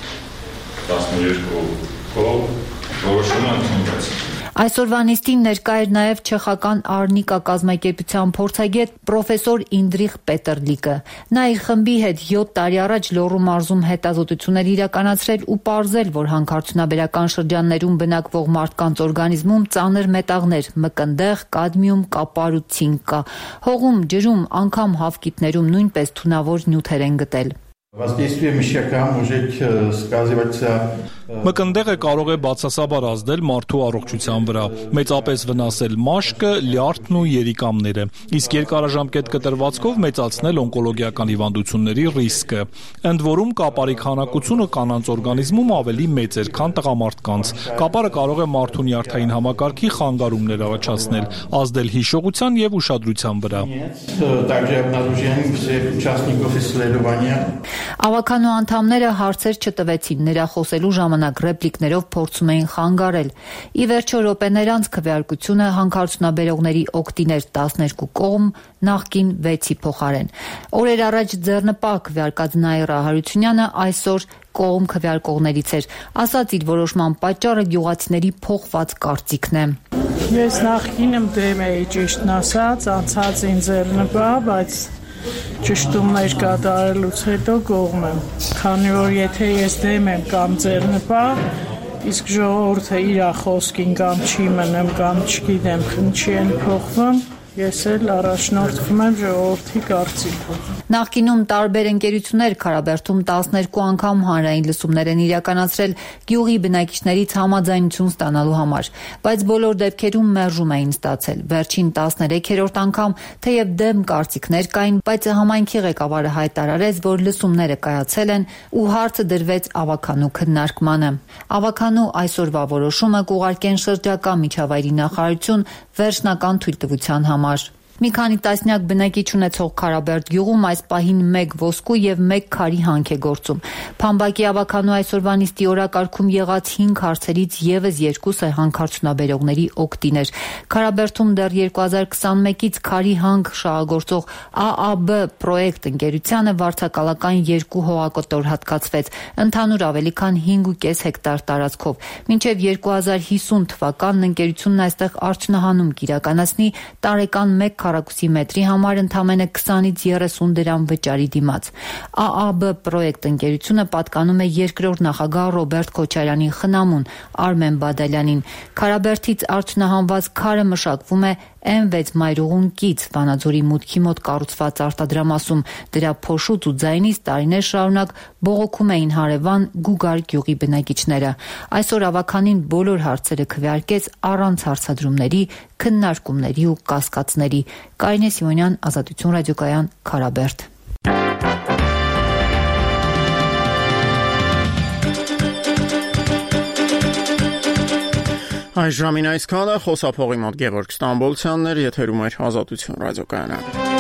12 կողմ, որոշումը ընդունվեց։ Այսօրվա նիստին ներկա էր նաև չեխական Արնիկա կազմակերպության փորձագետ պրոֆեսոր Ինդրիխ Պետերլիկը։ Նա իր խմբի հետ 7 տարի առաջ Լոռու մարզում հետազոտություններ իրականացրել ու պարզել, որ հանքարդյունաբերական շրջաններում բնակվող մարդկանց օրգանիզմում ծանր մետաղներ՝ մկնդեղ, կադմիում, կապար ու ցինկ կա։ Հողում, ջրում, անգամ հավկիթներում նույնպես թունավոր նյութեր են գտել։ Воздействие мышьяка может сказываться Մկնդեղը կարող է բացասաբար ազդել մարդու առողջության վրա, մեծապես վնասել մաշկը, լյարդն ու երիկամները, իսկ երկարաժամկետ կտրվածքով մեծացնել օնկոլոգիական հիվանդությունների ռիսկը։ Ընդ որում կապարի քանակությունը կանանց օրգանիզմում ավելի մեծ էր, քան տղամարդկանց։ Կապարը կարող է մարդու նյարդային համակարգի խանգարումներ առաջացնել, ազդել հիշողության եւ ուշադրության վրա։ Ավականու անդամները հարցեր չտվեցին, նրա խոսելու ժամանակ ռեպլիկներով փորձում էին խանգարել։ Ի վերջո րոպեներ անց քվեարկությունը հանքարդյունաբերողների օգտին էր 12 կողմ, նախկին 6-ի փոխարեն։ Օրեր առաջ ձեռնպահ քվեարկած Նաիրա Հարությունյանը այսօր կողմ քվեարկողներից էր, ասաց իր որոշման պատճառը գյուղացիների փոխված կարծիքն է։ Ես նախկինում դեմ էի ճիշտն ասած, անցած ինձ ձեռնպահ, բայց ճշտումներ կատարելուց հետո կողմ եմ, քանի որ եթե ես դեմ եմ կամ ձեռնպահ, իսկ ժողովուրդը իր խոսքին կամ չի մնում կամ չգիտեմ ինչի են փոխվում, ես էլ առաջնորդվում եմ ժողովրդի կարծիքով։ Նախկինում տարբեր ընկերություններ Քարաբերդում 12 անգամ հանրային լսումներ են իրականացրել գյուղի բնակիչներից համաձայնություն ստանալու համար, բայց բոլոր դեպքերում մերժում էին ստացել։ Վերջին 13-րդ անգամ թեև դեմ կարծիքներ կային, բայց համայնքի ղեկավարը հայտարարեց, որ լսումները կայացել են ու հարցը դրվեց ավականու քննարկմանը։ Ավականու այսօրվա որոշումը կուղարկեն շրջակա միջավայրի նախարարություն վերջնական թույլտվության համար։ Մի քանի տասնյակ բնակիչ ունեցող Քարաբերդ գյուղում այս պահին 1 ոսկու եւ 1 քարի հանք է գործում։ Փամբակի ավականու այսօրվա նիստի օրակարգում եղած 5 հարցերից եւս 2-ը հանքարդյունաբերողների օգտին էր։ Քարաբերդում դեռ 2021-ից քարի հանք շահագործող ԱԱԲ պրոյեկտ ընկերությանը վարձակալական 2 հողակտոր հատկացվեց, ընդհանուր ավելի քան 5.5 հեկտար տարածքով։ Մինչև 2050 թվականն ընկերությունն այստեղ արդյունահանում կիրականացնի տարեկան 1 քառակուսի մետրի համար ընդամենը 20-ից 30 դրամ վճարի դիմաց։ ԱԱԲ պրոյեկտ ընկերությունը պատկանում է երկրորդ նախագահ Ռոբերտ Քոչարյանի խնամուն Արմեն Բադալյանին։ Քարաբերդից արդյունահանված քարը մշակվում է M6 մայրուղուն կից Վանաձորի մուտքի մոտ կառուցված արտադրամասում։ Դրա փոշուց ու ձայնից տարիներ շարունակ բողոքում էին հարևան Գուգար գյուղի բնակիչները։ Այսօր ավականին բոլոր հարցերը քվեարկեց առանց հարցադրումների, քննարկումների ու կասկածների։ Կարինե Սիմոնյան, Ազատություն ռադիոկայան, Քարաբերդ։ Այս ժամին այսքանը, խոսափողի մոտ Գևորգ Ստամբոլցյանն էր, եթերում էր Ազատություն ռադիոկայանը։